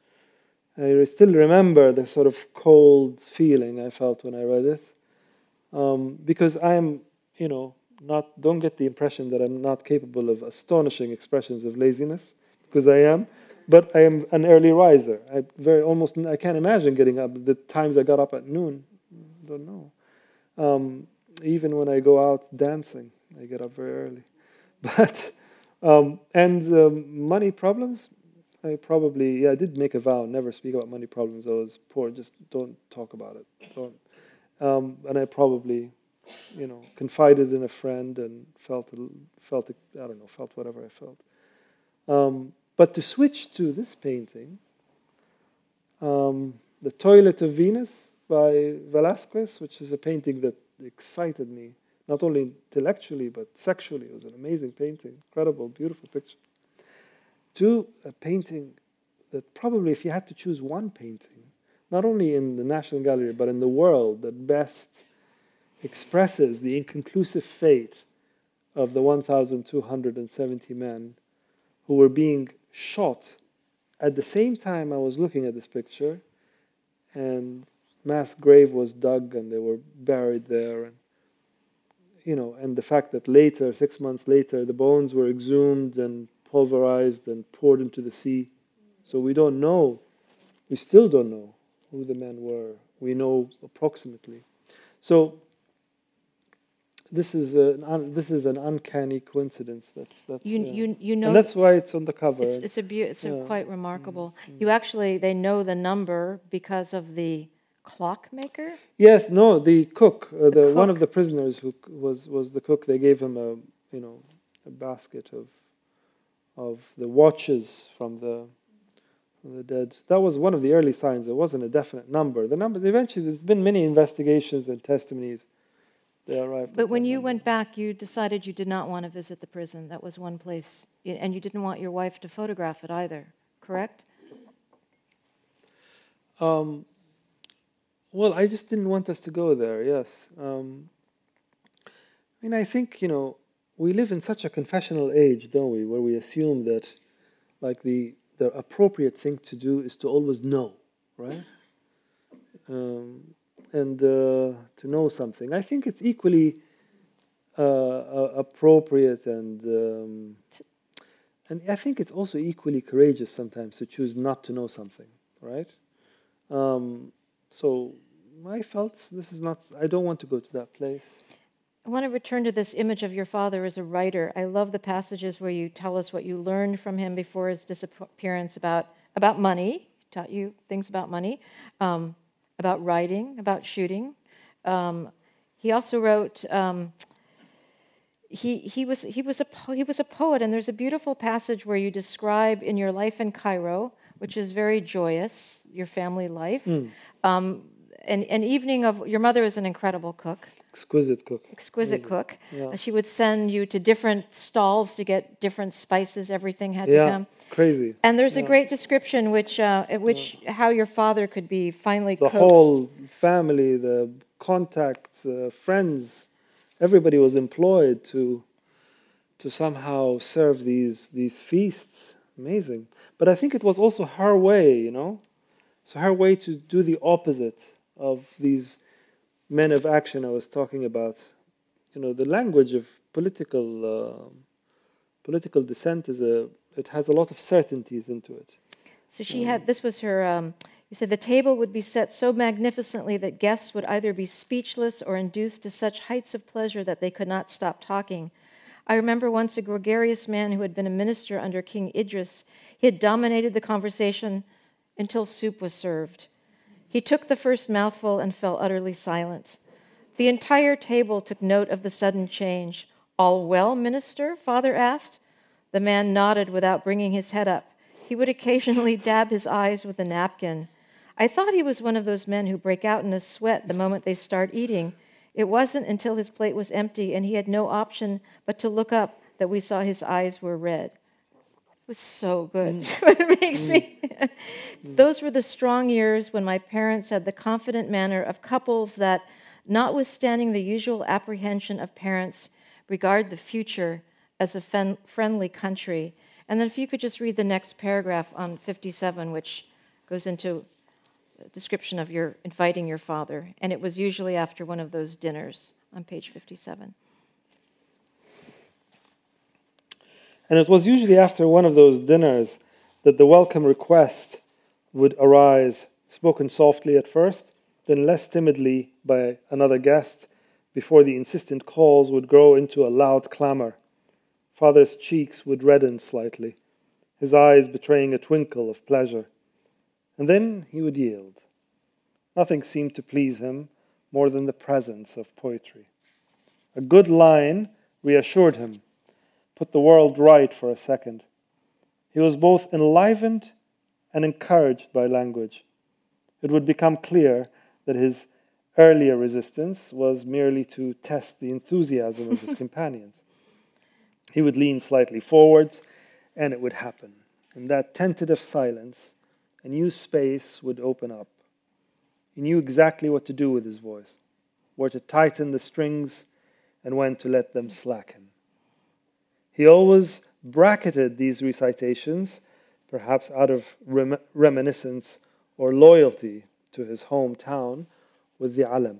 I still remember the sort of cold feeling I felt when I read it. Um, because I'm, you know, not, don't get the impression that I'm not capable of astonishing expressions of laziness, because I am. But I am an early riser. I very almost I can't imagine getting up. The times I got up at noon, I don't know. Um, even when I go out dancing, I get up very early. But um, and um, money problems, I probably yeah I did make a vow never speak about money problems. I was poor. Just don't talk about it. Don't. Um, and I probably, you know, confided in a friend and felt felt I don't know felt whatever I felt. Um, But to switch to this painting, um, The Toilet of Venus by Velázquez, which is a painting that excited me, not only intellectually, but sexually. It was an amazing painting, incredible, beautiful picture. To a painting that probably, if you had to choose one painting, not only in the National Gallery, but in the world, that best expresses the inconclusive fate of the one thousand two hundred seventy men who were being shot at the same time I was looking at this picture, and mass grave was dug and they were buried there, and you know, and the fact that later, six months later, the bones were exhumed and pulverized and poured into the sea. So we don't know, we still don't know who the men were. We know approximately. So This is an un, this is an uncanny coincidence. That's that's you yeah. you you know, and that's why it's on the cover. It's, it's a be- it's yeah. a quite remarkable. Mm-hmm. You actually they know the number because of the clockmaker. Yes, no, the cook, uh, the, The one cook. of the prisoners who was was the cook. They gave him a you know a basket of of the watches from the from the dead. That was one of the early signs. It wasn't a definite number. The numbers eventually. There's been many investigations and testimonies. They arrived. But when you went back, you decided you did not want to visit the prison. That was one place, and you didn't want your wife to photograph it either, correct? Um, well, I just didn't want us to go there, yes. Um, I mean, I think, you know, we live in such a confessional age, don't we, where we assume that, like, the, the appropriate thing to do is to always know, right? Um, and uh, to know something. I think it's equally uh, uh, appropriate and um, and I think it's also equally courageous sometimes to choose not to know something, right? Um, so I felt this is not, I don't want to go to that place. I want to return to this image of your father as a writer. I love the passages where you tell us what you learned from him before his disappearance about, about money. He taught you things about money. Um, about writing, about shooting. Um, he also wrote. Um, he he was he was a po- he was a poet, and there's a beautiful passage where you describe in your life in Cairo, which is very joyous, your family life. Mm. Um, an, an evening of your mother is an incredible cook. Exquisite cook. Exquisite Amazing. cook. Yeah. She would send you to different stalls to get different spices. Everything had yeah, to come. Crazy. And there's yeah. a great description, which, uh, which yeah. how your father could be finally the coaxed. whole family, the contacts, uh, friends, everybody was employed to to somehow serve these these feasts. Amazing. But I think it was also her way, you know, so her way to do the opposite of these men of action I was talking about. You know, the language of political uh, political dissent is a it has a lot of certainties into it. So she um, had this was her um, You said the table would be set so magnificently that guests would either be speechless or induced to such heights of pleasure that they could not stop talking. I remember once a gregarious man who had been a minister under King Idris. He had dominated the conversation until soup was served. He took the first mouthful and fell utterly silent. The entire table took note of the sudden change. "All well, minister?" Father asked. The man nodded without bringing his head up. He would occasionally dab his eyes with a napkin. I thought he was one of those men who break out in a sweat the moment they start eating. It wasn't until his plate was empty and he had no option but to look up that we saw his eyes were red. It was so good. Mm. It makes mm. me... Those were the strong years when my parents had the confident manner of couples that, notwithstanding the usual apprehension of parents, regard the future as a fen- friendly country. And then if you could just read the next paragraph on fifty-seven, which goes into a description of your inviting your father. And it was usually after one of those dinners on page fifty-seven. And it was usually after one of those dinners that the welcome request would arise, spoken softly at first, then less timidly by another guest, before the insistent calls would grow into a loud clamor. Father's cheeks would redden slightly, his eyes betraying a twinkle of pleasure. And then he would yield. Nothing seemed to please him more than the presence of poetry. A good line reassured him, put the world right for a second. He was both enlivened and encouraged by language. It would become clear that his earlier resistance was merely to test the enthusiasm of his companions. He would lean slightly forwards, and it would happen. In that tentative silence, a new space would open up. He knew exactly what to do with his voice, where to tighten the strings and when to let them slacken. He always bracketed these recitations, perhaps out of rem- reminiscence or loyalty to his hometown, with the alam.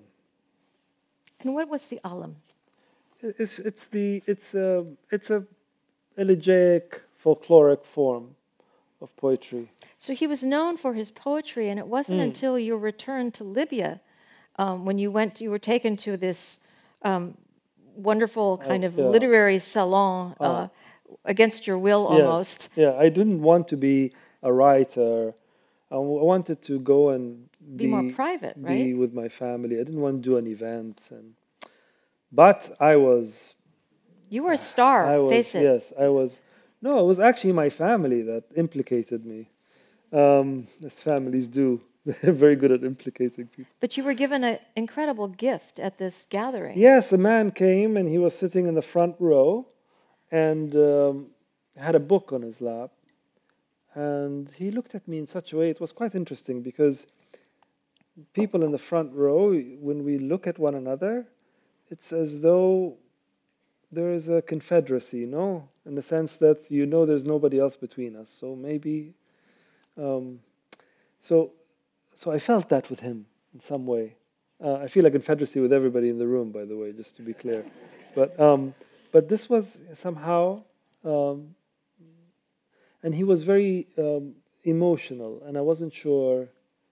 And what was the alam? It's it's the it's a it's a elegiac folkloric form of poetry. So he was known for his poetry, and it wasn't mm. until your return to Libya, um, when you went, you were taken to this um, wonderful kind uh, of yeah. literary salon uh, uh, against your will, yes. almost. Yeah, I didn't want to be a writer. I wanted to go and be, be more private, be right? Be with my family. I didn't want to do an event, and but I was. You were a star. I was, face it. Yes, I was. No, it was actually my family that implicated me, um, as families do. They're very good at implicating people. But you were given an incredible gift at this gathering. Yes, a man came and he was sitting in the front row, and um, had a book on his lap. And he looked at me in such a way, it was quite interesting, because people in the front row, when we look at one another, it's as though there is a confederacy, no? In the sense that you know there's nobody else between us. So maybe, um, so so I felt that with him in some way. Uh, I feel a confederacy with everybody in the room, by the way, just to be clear. But um, but this was somehow, um, and he was very um, emotional, and I wasn't sure.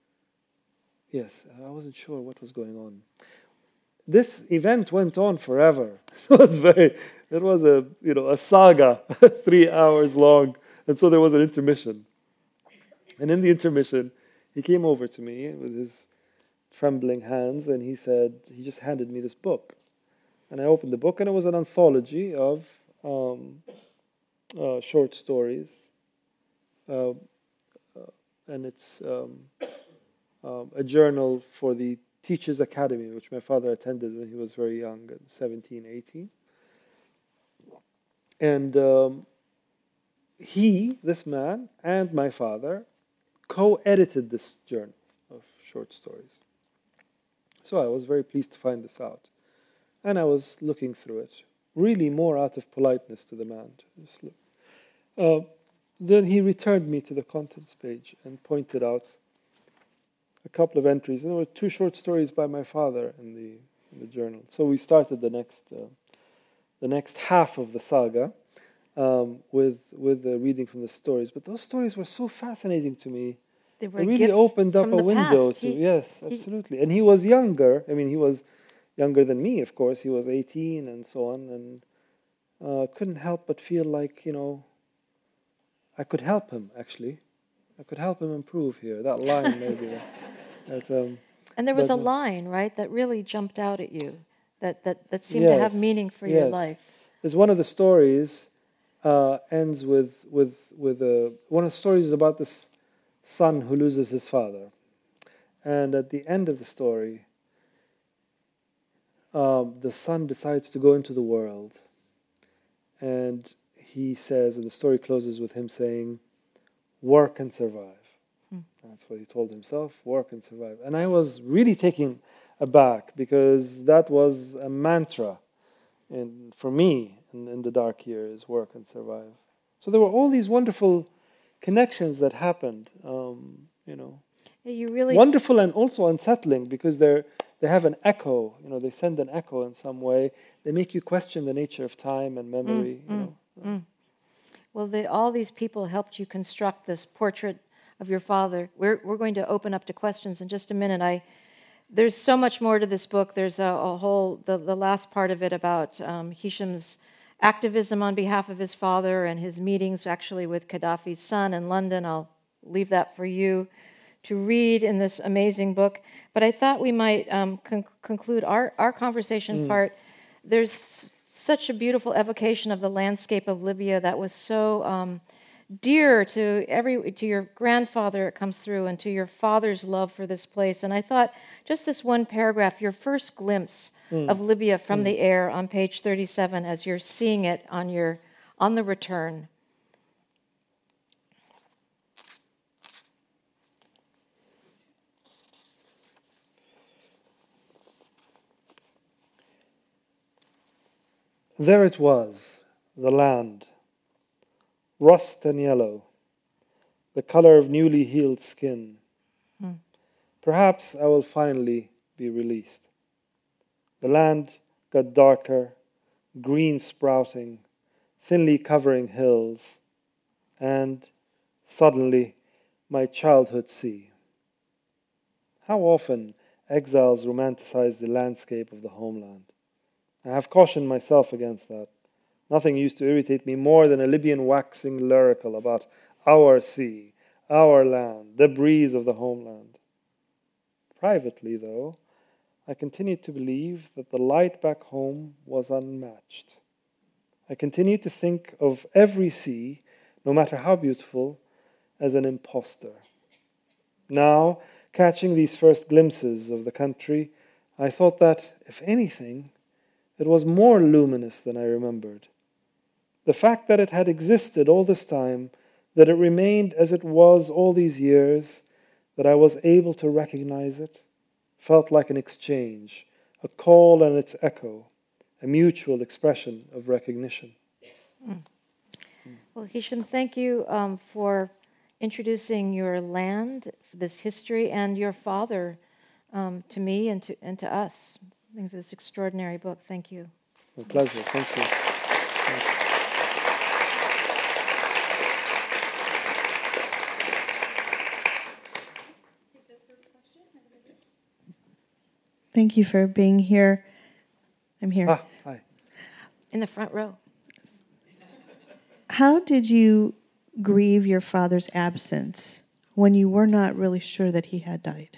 Yes, I wasn't sure what was going on. This event went on forever. It was very, it was a you know a saga, three hours long, and so there was an intermission. And in the intermission, he came over to me with his trembling hands, and he said, he just handed me this book, and I opened the book, and it was an anthology of um, uh, short stories, uh, uh, and it's um, um, a journal for the Teachers Academy, which my father attended when he was very young, at seventeen, eighteen. And um, he, this man, and my father co-edited this journal of short stories. So I was very pleased to find this out. And I was looking through it, really more out of politeness to the man. Just look. Uh, then he returned me to the contents page and pointed out a couple of entries. And there were two short stories by my father in the in the journal. So we started the next uh, the next half of the saga um, with with the reading from the stories. But those stories were so fascinating to me They were It a really gift opened up from a the window past. to, He, yes, he, absolutely. And he was younger. I mean, he was younger than me, of course. He was eighteen and so on, and uh, couldn't help but feel like, you know, I could help him, actually. I could help him improve here. That line, maybe. that, that, um, and there was but, a uh, line, right, that really jumped out at you, that, that, that seemed to have yes, meaning for your yes. life. There's one of the stories uh, ends with with with a one of the stories is about this son who loses his father, and at the end of the story, um, the son decides to go into the world, and he says, and the story closes with him saying, "Work and survive." Hmm. That's what he told himself: work and survive. And I was really taken aback because that was a mantra, and for me in, in the dark years, work and survive. So there were all these wonderful connections that happened, um, you know, You really wonderful and also unsettling because they're they have an echo. You know, they send an echo in some way. They make you question the nature of time and memory. Mm, You mm, know. mm. Well, they, all these people helped you construct this portrait of your father. We're we're going to open up to questions in just a minute. I there's so much more to this book. There's a, a whole the, the last part of it about um, Hisham's activism on behalf of his father and his meetings actually with Gaddafi's son in London. I'll leave that for you to read in this amazing book. But I thought we might um, con- conclude our, our conversation Mm. part. There's such a beautiful evocation of the landscape of Libya that was so um, dear to every to your grandfather. It comes through, and to your father's love for this place. And I thought just this one paragraph, your first glimpse Mm. of Libya from Mm. the air on page thirty-seven, as you're seeing it on your on the return. There it was, the land, rust and yellow, the color of newly healed skin. Hmm. Perhaps I will finally be released. The land got darker, green sprouting, thinly covering hills, and suddenly my childhood sea. How often exiles romanticize the landscape of the homeland. I have cautioned myself against that. Nothing used to irritate me more than a Libyan waxing lyrical about our sea, our land, the breeze of the homeland. Privately, though, I continued to believe that the light back home was unmatched. I continued to think of every sea, no matter how beautiful, as an impostor. Now, catching these first glimpses of the country, I thought that, if anything, it was more luminous than I remembered. The fact that it had existed all this time, that it remained as it was all these years, that I was able to recognize it, felt like an exchange, a call and its echo, a mutual expression of recognition. Mm. Well, Hisham, thank you um, for introducing your land, this history, and your father um, to me and to and to us. Thank you for this extraordinary book. Thank you. My pleasure. Thank you. Thank you. Thank you for being here. I'm here. Ah, hi. In the front row. How did you grieve your father's absence when you were not really sure that he had died?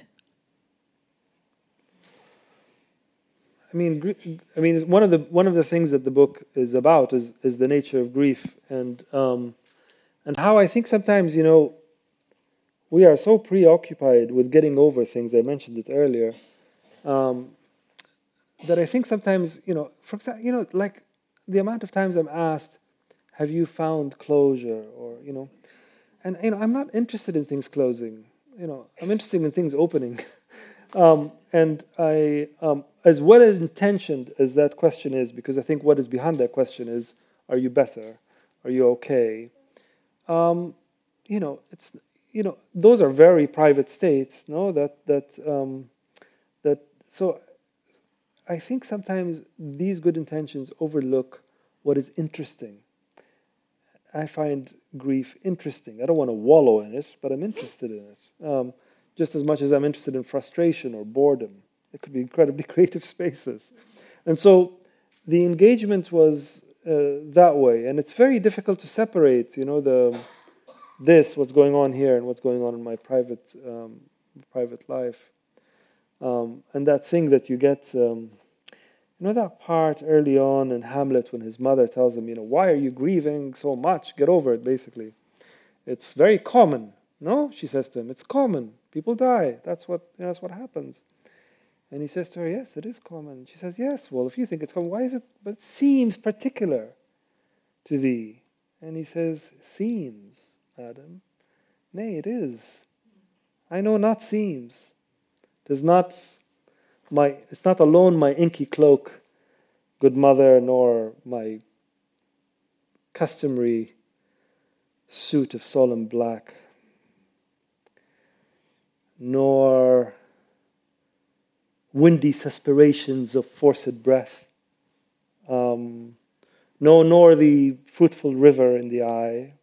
I mean, I mean, one of the one of the things that the book is about is is the nature of grief, and um, and how I think sometimes, you know, we are so preoccupied with getting over things. I mentioned it earlier, um, that I think sometimes, you know, for example, you know, like the amount of times I'm asked, "Have you found closure?" or you know, and you know, I'm not interested in things closing. You know, I'm interested in things opening. Um, and I, um, as well as intentioned as that question is, because I think what is behind that question is, are you better? Are you okay? Um, you know, it's, you know, those are very private states, no? That, that, um, that, so I think sometimes these good intentions overlook what is interesting. I find grief interesting. I don't want to wallow in it, but I'm interested in it. Um, just as much as I'm interested in frustration or boredom. It could be incredibly creative spaces. And so the engagement was uh, that way. And it's very difficult to separate, you know, the this, what's going on here, and what's going on in my private um, private life. Um, and that thing that you get, um, you know, that part early on in Hamlet when his mother tells him, you know, why are you grieving so much? Get over it, basically. It's very common. No, she says to him, it's common. People die. That's what, you know, that's what happens. And he says to her, yes, it is common. She says, yes, well, if you think it's common, why is it, but it seems particular to thee? And he says, seems, Adam. Nay, it is. I know not seems. It is not my, it's not alone my inky cloak, good mother, nor my customary suit of solemn black, nor windy suspirations of forced breath, um, no, nor the fruitful river in the eye,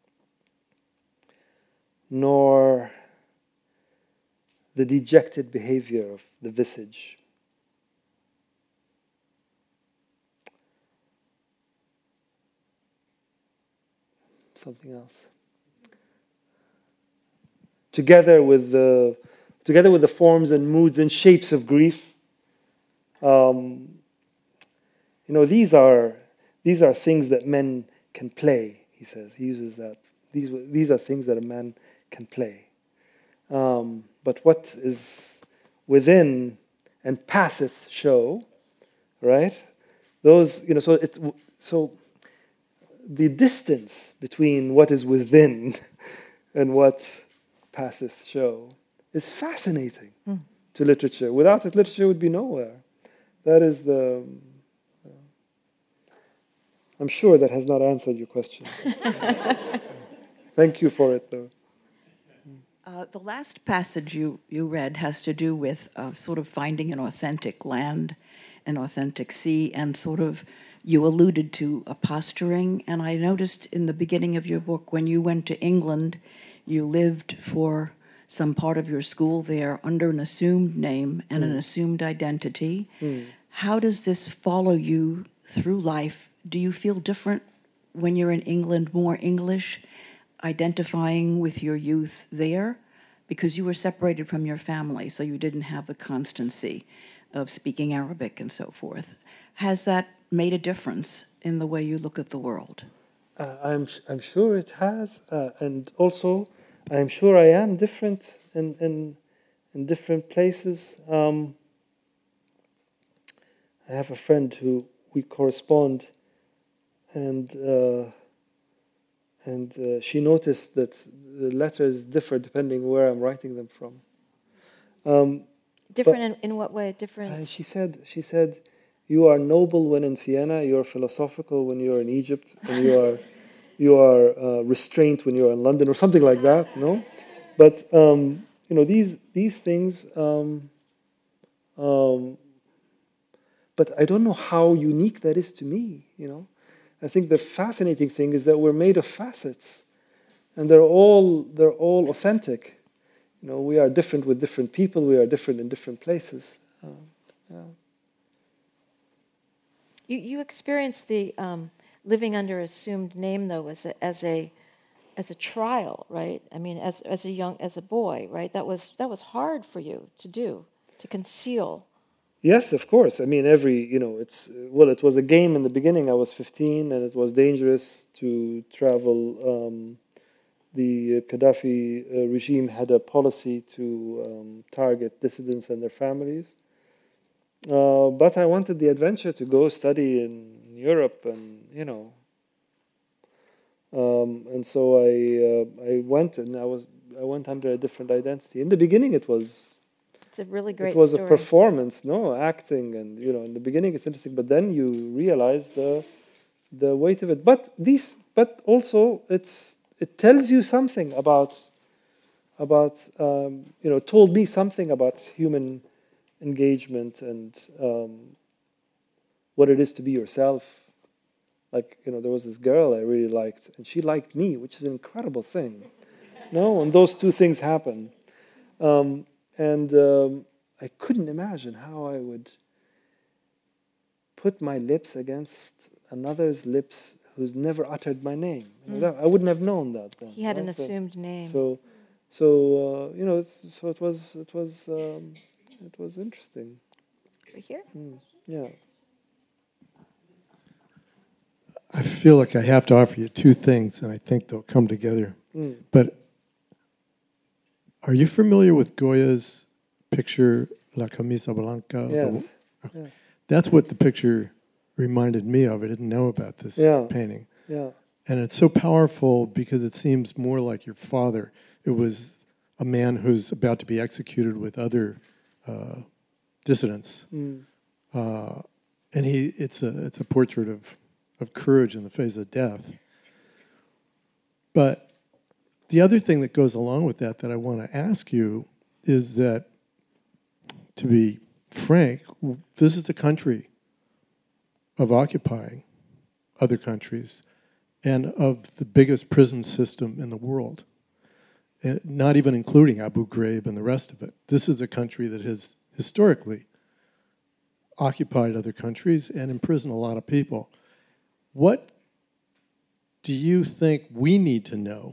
nor the dejected behavior of the visage. Something else. Together with the together with the forms and moods and shapes of grief, um, you know, these are these are things that men can play. He says he uses that. These these are things that a man can play. Um, but what is within and passeth show, right? Those, you know, so it so. The distance between what is within and what passeth show is fascinating mm. to literature. Without it, literature would be nowhere. That is the... Uh, I'm sure that has not answered your question. Thank you for it, though. Uh, the last passage you, you read has to do with uh, sort of finding an authentic land, an authentic sea, and sort of you alluded to a posturing, and I noticed in the beginning of your book, when you went to England, you lived for some part of your school there under an assumed name and mm. an assumed identity. Mm. How does this follow you through life? Do you feel different when you're in England, more English, identifying with your youth there? Because you were separated from your family, so you didn't have the constancy of speaking Arabic and so forth. Has that made a difference in the way you look at the world? Uh, I'm I'm sure it has, uh, and also I'm sure I am different in in, in different places. Um, I have a friend who we correspond, and uh, and uh, she noticed that the letters differ depending where I'm writing them from. Um, different in, in what way? Different. Uh, she said. She said. You are noble when in Siena, you are philosophical when you are in Egypt, and you are you are uh, restrained when you are in London, or something like that, no? But, um, you know, these these things, um, um, but I don't know how unique that is to me, you know? I think the fascinating thing is that we're made of facets, and they're all they're all authentic. You know, we are different with different people, we are different in different places. Uh, yeah. You you experienced the um, living under assumed name though as a as a as a trial, right? I mean, as as a young as a boy, right? That was that was hard for you to do, to conceal. Yes, of course. I mean, every you know, it's well, it was a game in the beginning. I was fifteen, and it was dangerous to travel. Um, the Gaddafi uh, regime had a policy to um, target dissidents and their families. Uh, but I wanted the adventure to go study in Europe, and you know, um, and so I uh, I went, and I was I went under a different identity. In the beginning, it was it's a really great. It was story. a performance, no acting, and you know, in the beginning it's interesting, but then you realize the the weight of it. But these, but also it's it tells you something about about um, you know, told me something about human engagement and um, what it is to be yourself, Like, you know, there was this girl I really liked, and she liked me, which is an incredible thing. No, and those two things happen. Um, and um, I couldn't imagine how I would put my lips against another's lips who's never uttered my name. You know, Mm. that, I wouldn't have known that then. He had an right? So- assumed name. So, so uh, you know, it's- so it was, it was, um, it was interesting. Right here? Mm, yeah. I feel like I have to offer you two things, and I think they'll come together. Mm. But are you familiar with Goya's picture, La Camisa Blanca? Yes. The- Yeah. That's what the picture reminded me of. I didn't know about this Yeah. painting. Yeah. And it's so powerful because it seems more like your father. It was a man who's about to be executed with other uh, dissidents. Mm. Uh, and he it's a it's a portrait of, of courage in the face of death. But the other thing that goes along with that that I want to ask you is that, to be frank, this is the country of occupying other countries and of the biggest prison system in the world, and not even including Abu Ghraib and the rest of it. This is a country that has historically occupied other countries and imprisoned a lot of people. What do you think we need to know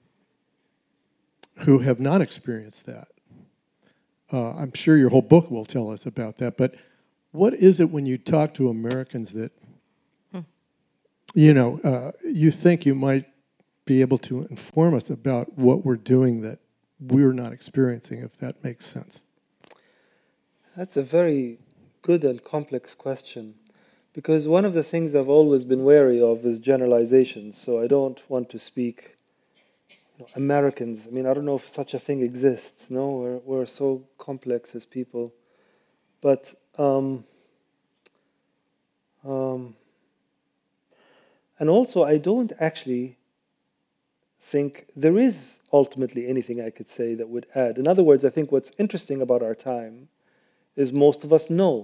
who have not experienced that? Uh, I'm sure your whole book will tell us about that, but what is it when you talk to Americans that, hmm. you know, uh, you think you might be able to inform us about what we're doing that we're not experiencing, if that makes sense? That's a very good and complex question, because one of the things I've always been wary of is generalizations, so I don't want to speak you know, Americans. I mean, I don't know if such a thing exists, no? We're, we're so complex as people. But um, um, and also I don't actually think there is ultimately anything I could say that would add. In other words, I think what's interesting about our time is most of us know.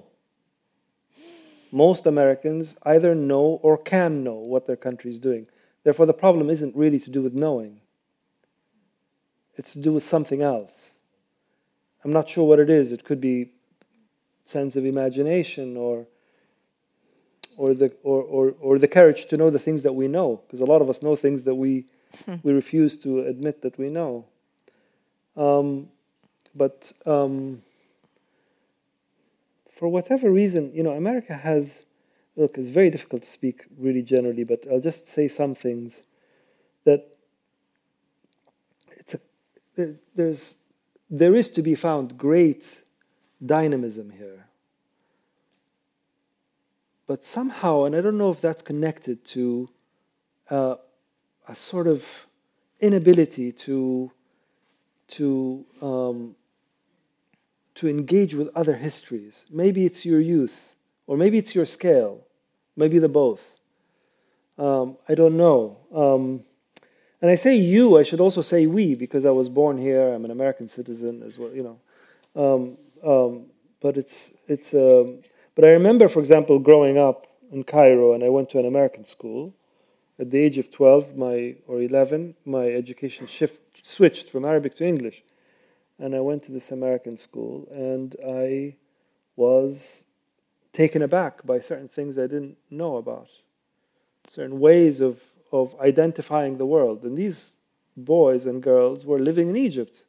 Most Americans either know or can know what their country is doing. Therefore, the problem isn't really to do with knowing. It's to do with something else. I'm not sure what it is. It could be sense of imagination or or the or, or, or the courage to know the things that we know, because a lot of us know things that we hmm. we refuse to admit that we know. Um, but um, for whatever reason, you know, America has, look, it's very difficult to speak really generally, but I'll just say some things that it's a there, there's there is to be found great dynamism here. But somehow, and I don't know if that's connected to uh, a sort of inability to to um, to engage with other histories. Maybe it's your youth, or maybe it's your scale, maybe the both. Um, I don't know. Um, and I say you, I should also say we, because I was born here. I'm an American citizen as well. You know, um, um, but it's it's. Um, But I remember, for example, growing up in Cairo, and I went to an American school. At the age of twelve, my or eleven, my education shift switched from Arabic to English, and I went to this American school, and I was taken aback by certain things I didn't know about, certain ways of of identifying the world. And these boys and girls were living in Egypt.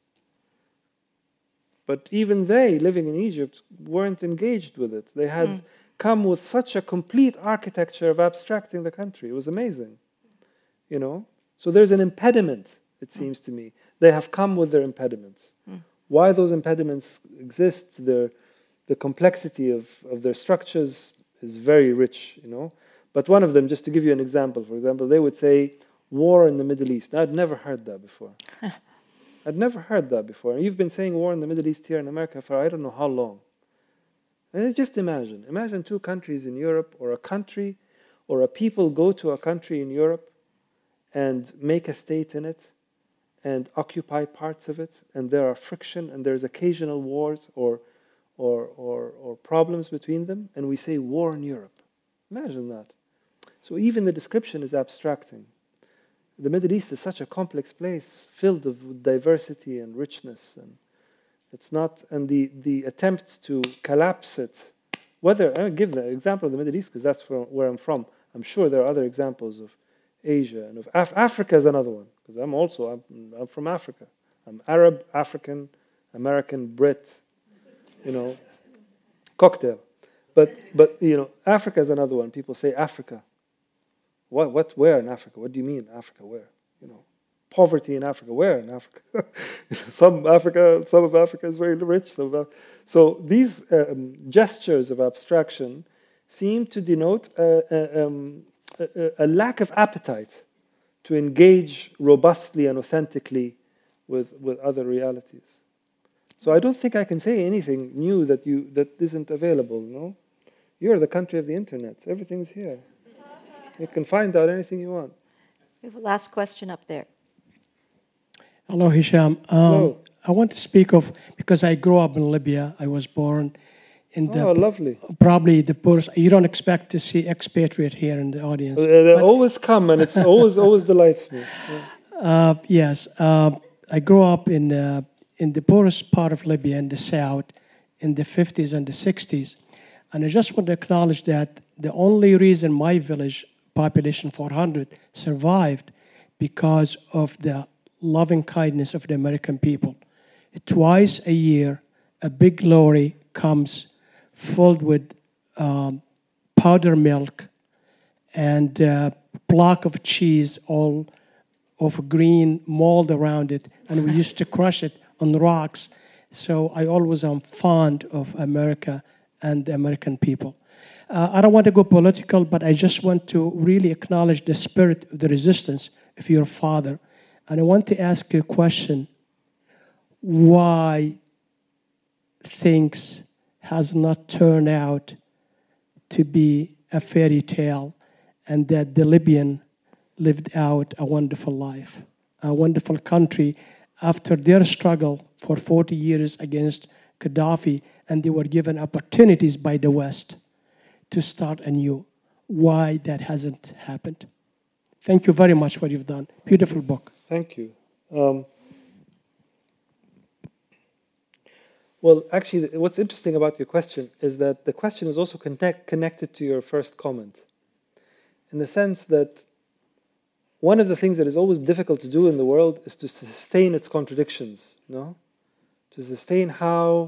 But even they, living in Egypt, weren't engaged with it. They had mm. come with such a complete architecture of abstracting the country. It was amazing, you know. So there's an impediment, it seems mm. to me. They have come with their impediments. Mm. Why those impediments exist, their, the complexity of, of their structures is very rich, you know. But one of them, just to give you an example, for example, they would say, war in the Middle East. Now, I'd never heard that before. I'd never heard that before. And you've been saying war in the Middle East here in America for I don't know how long. And just imagine. Imagine two countries in Europe, or a country, or a people go to a country in Europe and make a state in it and occupy parts of it, and there are friction and there's occasional wars or or or, or problems between them, and we say war in Europe. Imagine that. So even the description is abstracting. The Middle East is such a complex place, filled with diversity and richness, and it's not. And the the attempt to collapse it, whether I give the example of the Middle East because that's from where I'm from. I'm sure there are other examples of Asia and of Af- Africa is another one because I'm also I'm, I'm from Africa. I'm Arab, African, American, Brit, you know, cocktail. But but you know, Africa is another one. People say Africa. What what where in Africa? What do you mean Africa? Where? You know, poverty in Africa. Where in Africa? some Africa, some of Africa is very rich. Some of, so these um, gestures of abstraction seem to denote a, a, um, a, a lack of appetite to engage robustly and authentically with with other realities. So I don't think I can say anything new that you that isn't available. No, you're the country of the internet. Everything's here. You can find out anything you want. We have a last question up there. Hello, Hisham. Um, Hello. I want to speak of, because I grew up in Libya. I was born in the... Oh, lovely. Probably the poorest. You don't expect to see expatriate here in the audience. Uh, they but, always come, and it's always, always delights me. Yeah. Uh, yes. Uh, I grew up in, uh, in the poorest part of Libya, in the south, in the fifties and the sixties. And I just want to acknowledge that the only reason my village, population four hundred, survived because of the loving kindness of the American people. Twice a year, a big lorry comes filled with um, powder milk and a block of cheese, all of green mold around it, and we used to crush it on the rocks. So I always am fond of America and the American people. Uh, I don't want to go political, but I just want to really acknowledge the spirit of the resistance of your father. And I want to ask you a question. Why things has not turned out to be a fairy tale and that the Libyan lived out a wonderful life, a wonderful country after their struggle for forty years against Gaddafi, and they were given opportunities by the West to start anew. Why that hasn't happened? Thank you very much for what you've done. Beautiful book. Thank you. Um, well, actually, what's interesting about your question is that the question is also connect, connected to your first comment, in the sense that one of the things that is always difficult to do in the world is to sustain its contradictions, you know? To sustain how,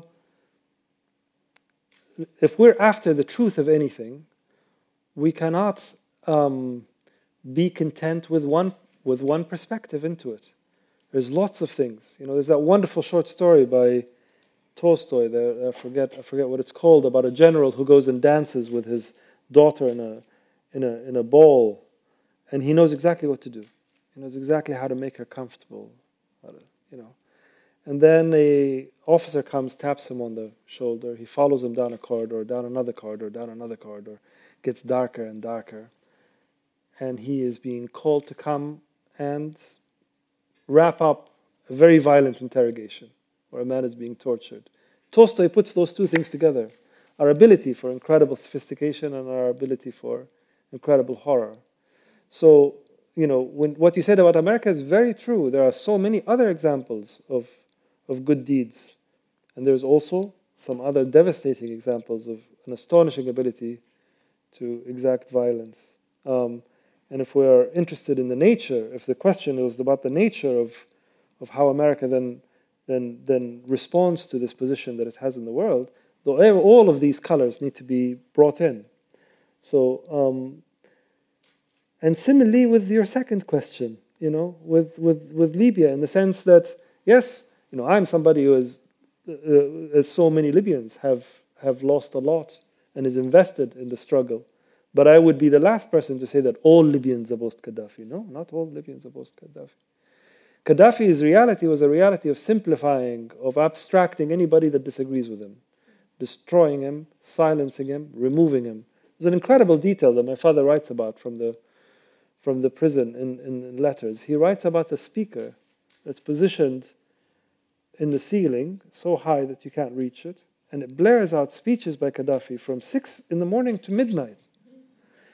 if we're after the truth of anything, we cannot um, be content with one with one perspective into it. There's lots of things. You know, there's that wonderful short story by Tolstoy. There, I forget I forget what it's called, about a general who goes and dances with his daughter in a in a in a ball, and he knows exactly what to do. He knows exactly how to make her comfortable. How to, you know. And then a officer comes, taps him on the shoulder. He follows him down a corridor, down another corridor, down another corridor. Gets darker and darker. And he is being called to come and wrap up a very violent interrogation where a man is being tortured. Tolstoy puts those two things together. Our ability for incredible sophistication and our ability for incredible horror. So, you know, when, what you said about America is very true. There are so many other examples of of good deeds. And there's also some other devastating examples of an astonishing ability to exact violence. Um, and if we are interested in the nature, if the question is about the nature of of how America then then then responds to this position that it has in the world, though all of these colors need to be brought in. So, um, and similarly with your second question, you know, with, with, with Libya, in the sense that, yes, you know, I'm somebody who is, uh, as so many Libyans have, have lost a lot and is invested in the struggle. But I would be the last person to say that all Libyans opposed Gaddafi. No, not all Libyans opposed Gaddafi. Gaddafi's reality was a reality of simplifying, of abstracting anybody that disagrees with him, destroying him, silencing him, removing him. There's an incredible detail that my father writes about from the from the prison in, in, in letters. He writes about a speaker that's positioned in the ceiling, so high that you can't reach it, and it blares out speeches by Gaddafi from six in the morning to midnight.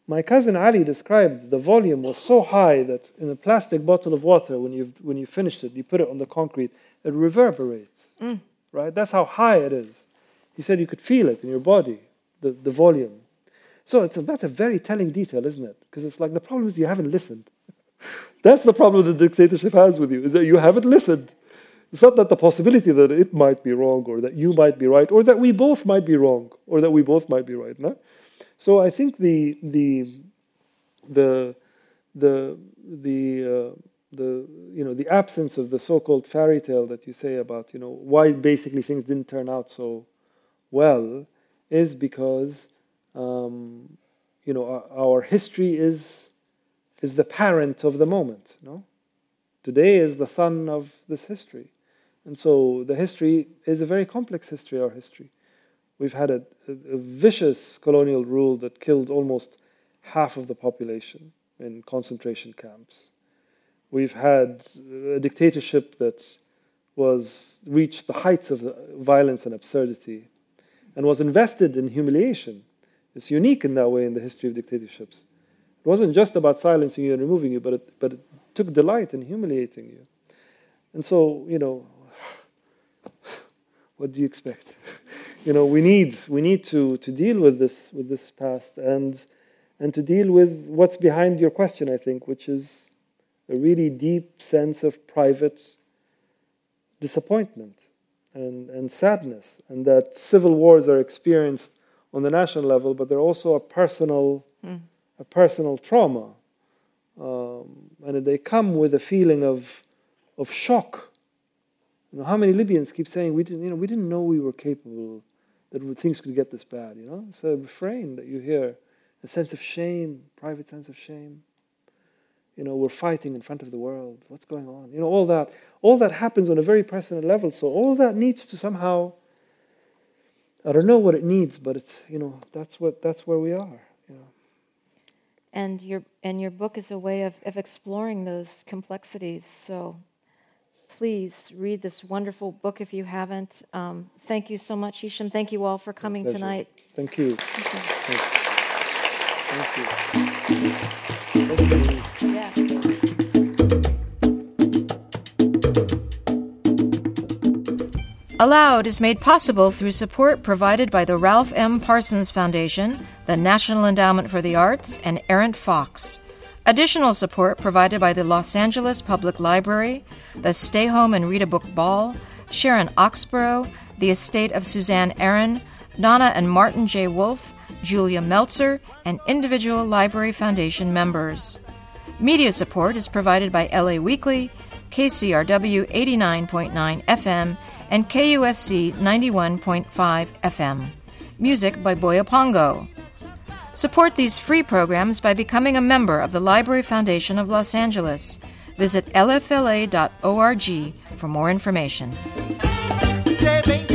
My cousin Ali described the volume was so high that in a plastic bottle of water, when you when you finished it, you put it on the concrete, it reverberates. Mm. Right? That's how high it is. He said you could feel it in your body, the, the volume. So it's about a very telling detail, isn't it? Because it's like the problem is you haven't listened. That's the problem the dictatorship has with you, is that you haven't listened. It's not that the possibility that it might be wrong, or that you might be right, or that we both might be wrong, or that we both might be right. No? So I think the the the the the uh, the you know the absence of the so-called fairy tale that you say about you know why basically things didn't turn out so well is because um, you know our, our history is is the parent of the moment. No, today is the son of this history, and so the history is a very complex history. Our history. We've had a, a, a vicious colonial rule that killed almost half of the population in concentration camps. We've had a dictatorship that was reached the heights of violence and absurdity and was invested in humiliation. It's unique in that way in the history of dictatorships. It wasn't just about silencing you and removing you, but it, but it took delight in humiliating you. And so, you know, what do you expect? You know, we need we need to, to deal with this with this past and and to deal with what's behind your question, I think, which is a really deep sense of private disappointment and, and sadness, and that civil wars are experienced on the national level, but they're also a personal mm. a personal trauma, um, and they come with a feeling of of shock. You know, how many Libyans keep saying we didn't, you know, we didn't know we were capable, that things could get this bad. You know, it's a refrain that you hear, a sense of shame, private sense of shame. You know, we're fighting in front of the world. What's going on? You know, all that, all that happens on a very personal level. So all that needs to somehow, I don't know what it needs, but it's, you know, that's what, that's where we are. You know. And your and your book is a way of, of exploring those complexities. So please read this wonderful book if you haven't. Um, thank you so much, Hisham. Thank you all for coming tonight. Thank you. Thank you. Thank you. Thank you. Yeah. Aloud is made possible through support provided by the Ralph M. Parsons Foundation, the National Endowment for the Arts, and Errant Fox. Additional support provided by the Los Angeles Public Library, the Stay Home and Read a Book Ball, Sharon Oxborough, the estate of Suzanne Aaron, Donna and Martin J. Wolfe, Julia Meltzer, and individual Library Foundation members. Media support is provided by L A Weekly, K C R W eighty-nine point nine F M, and K U S C ninety-one point five F M. Music by Boya Pongo. Support these free programs by becoming a member of the Library Foundation of Los Angeles. Visit L F L A dot org for more information.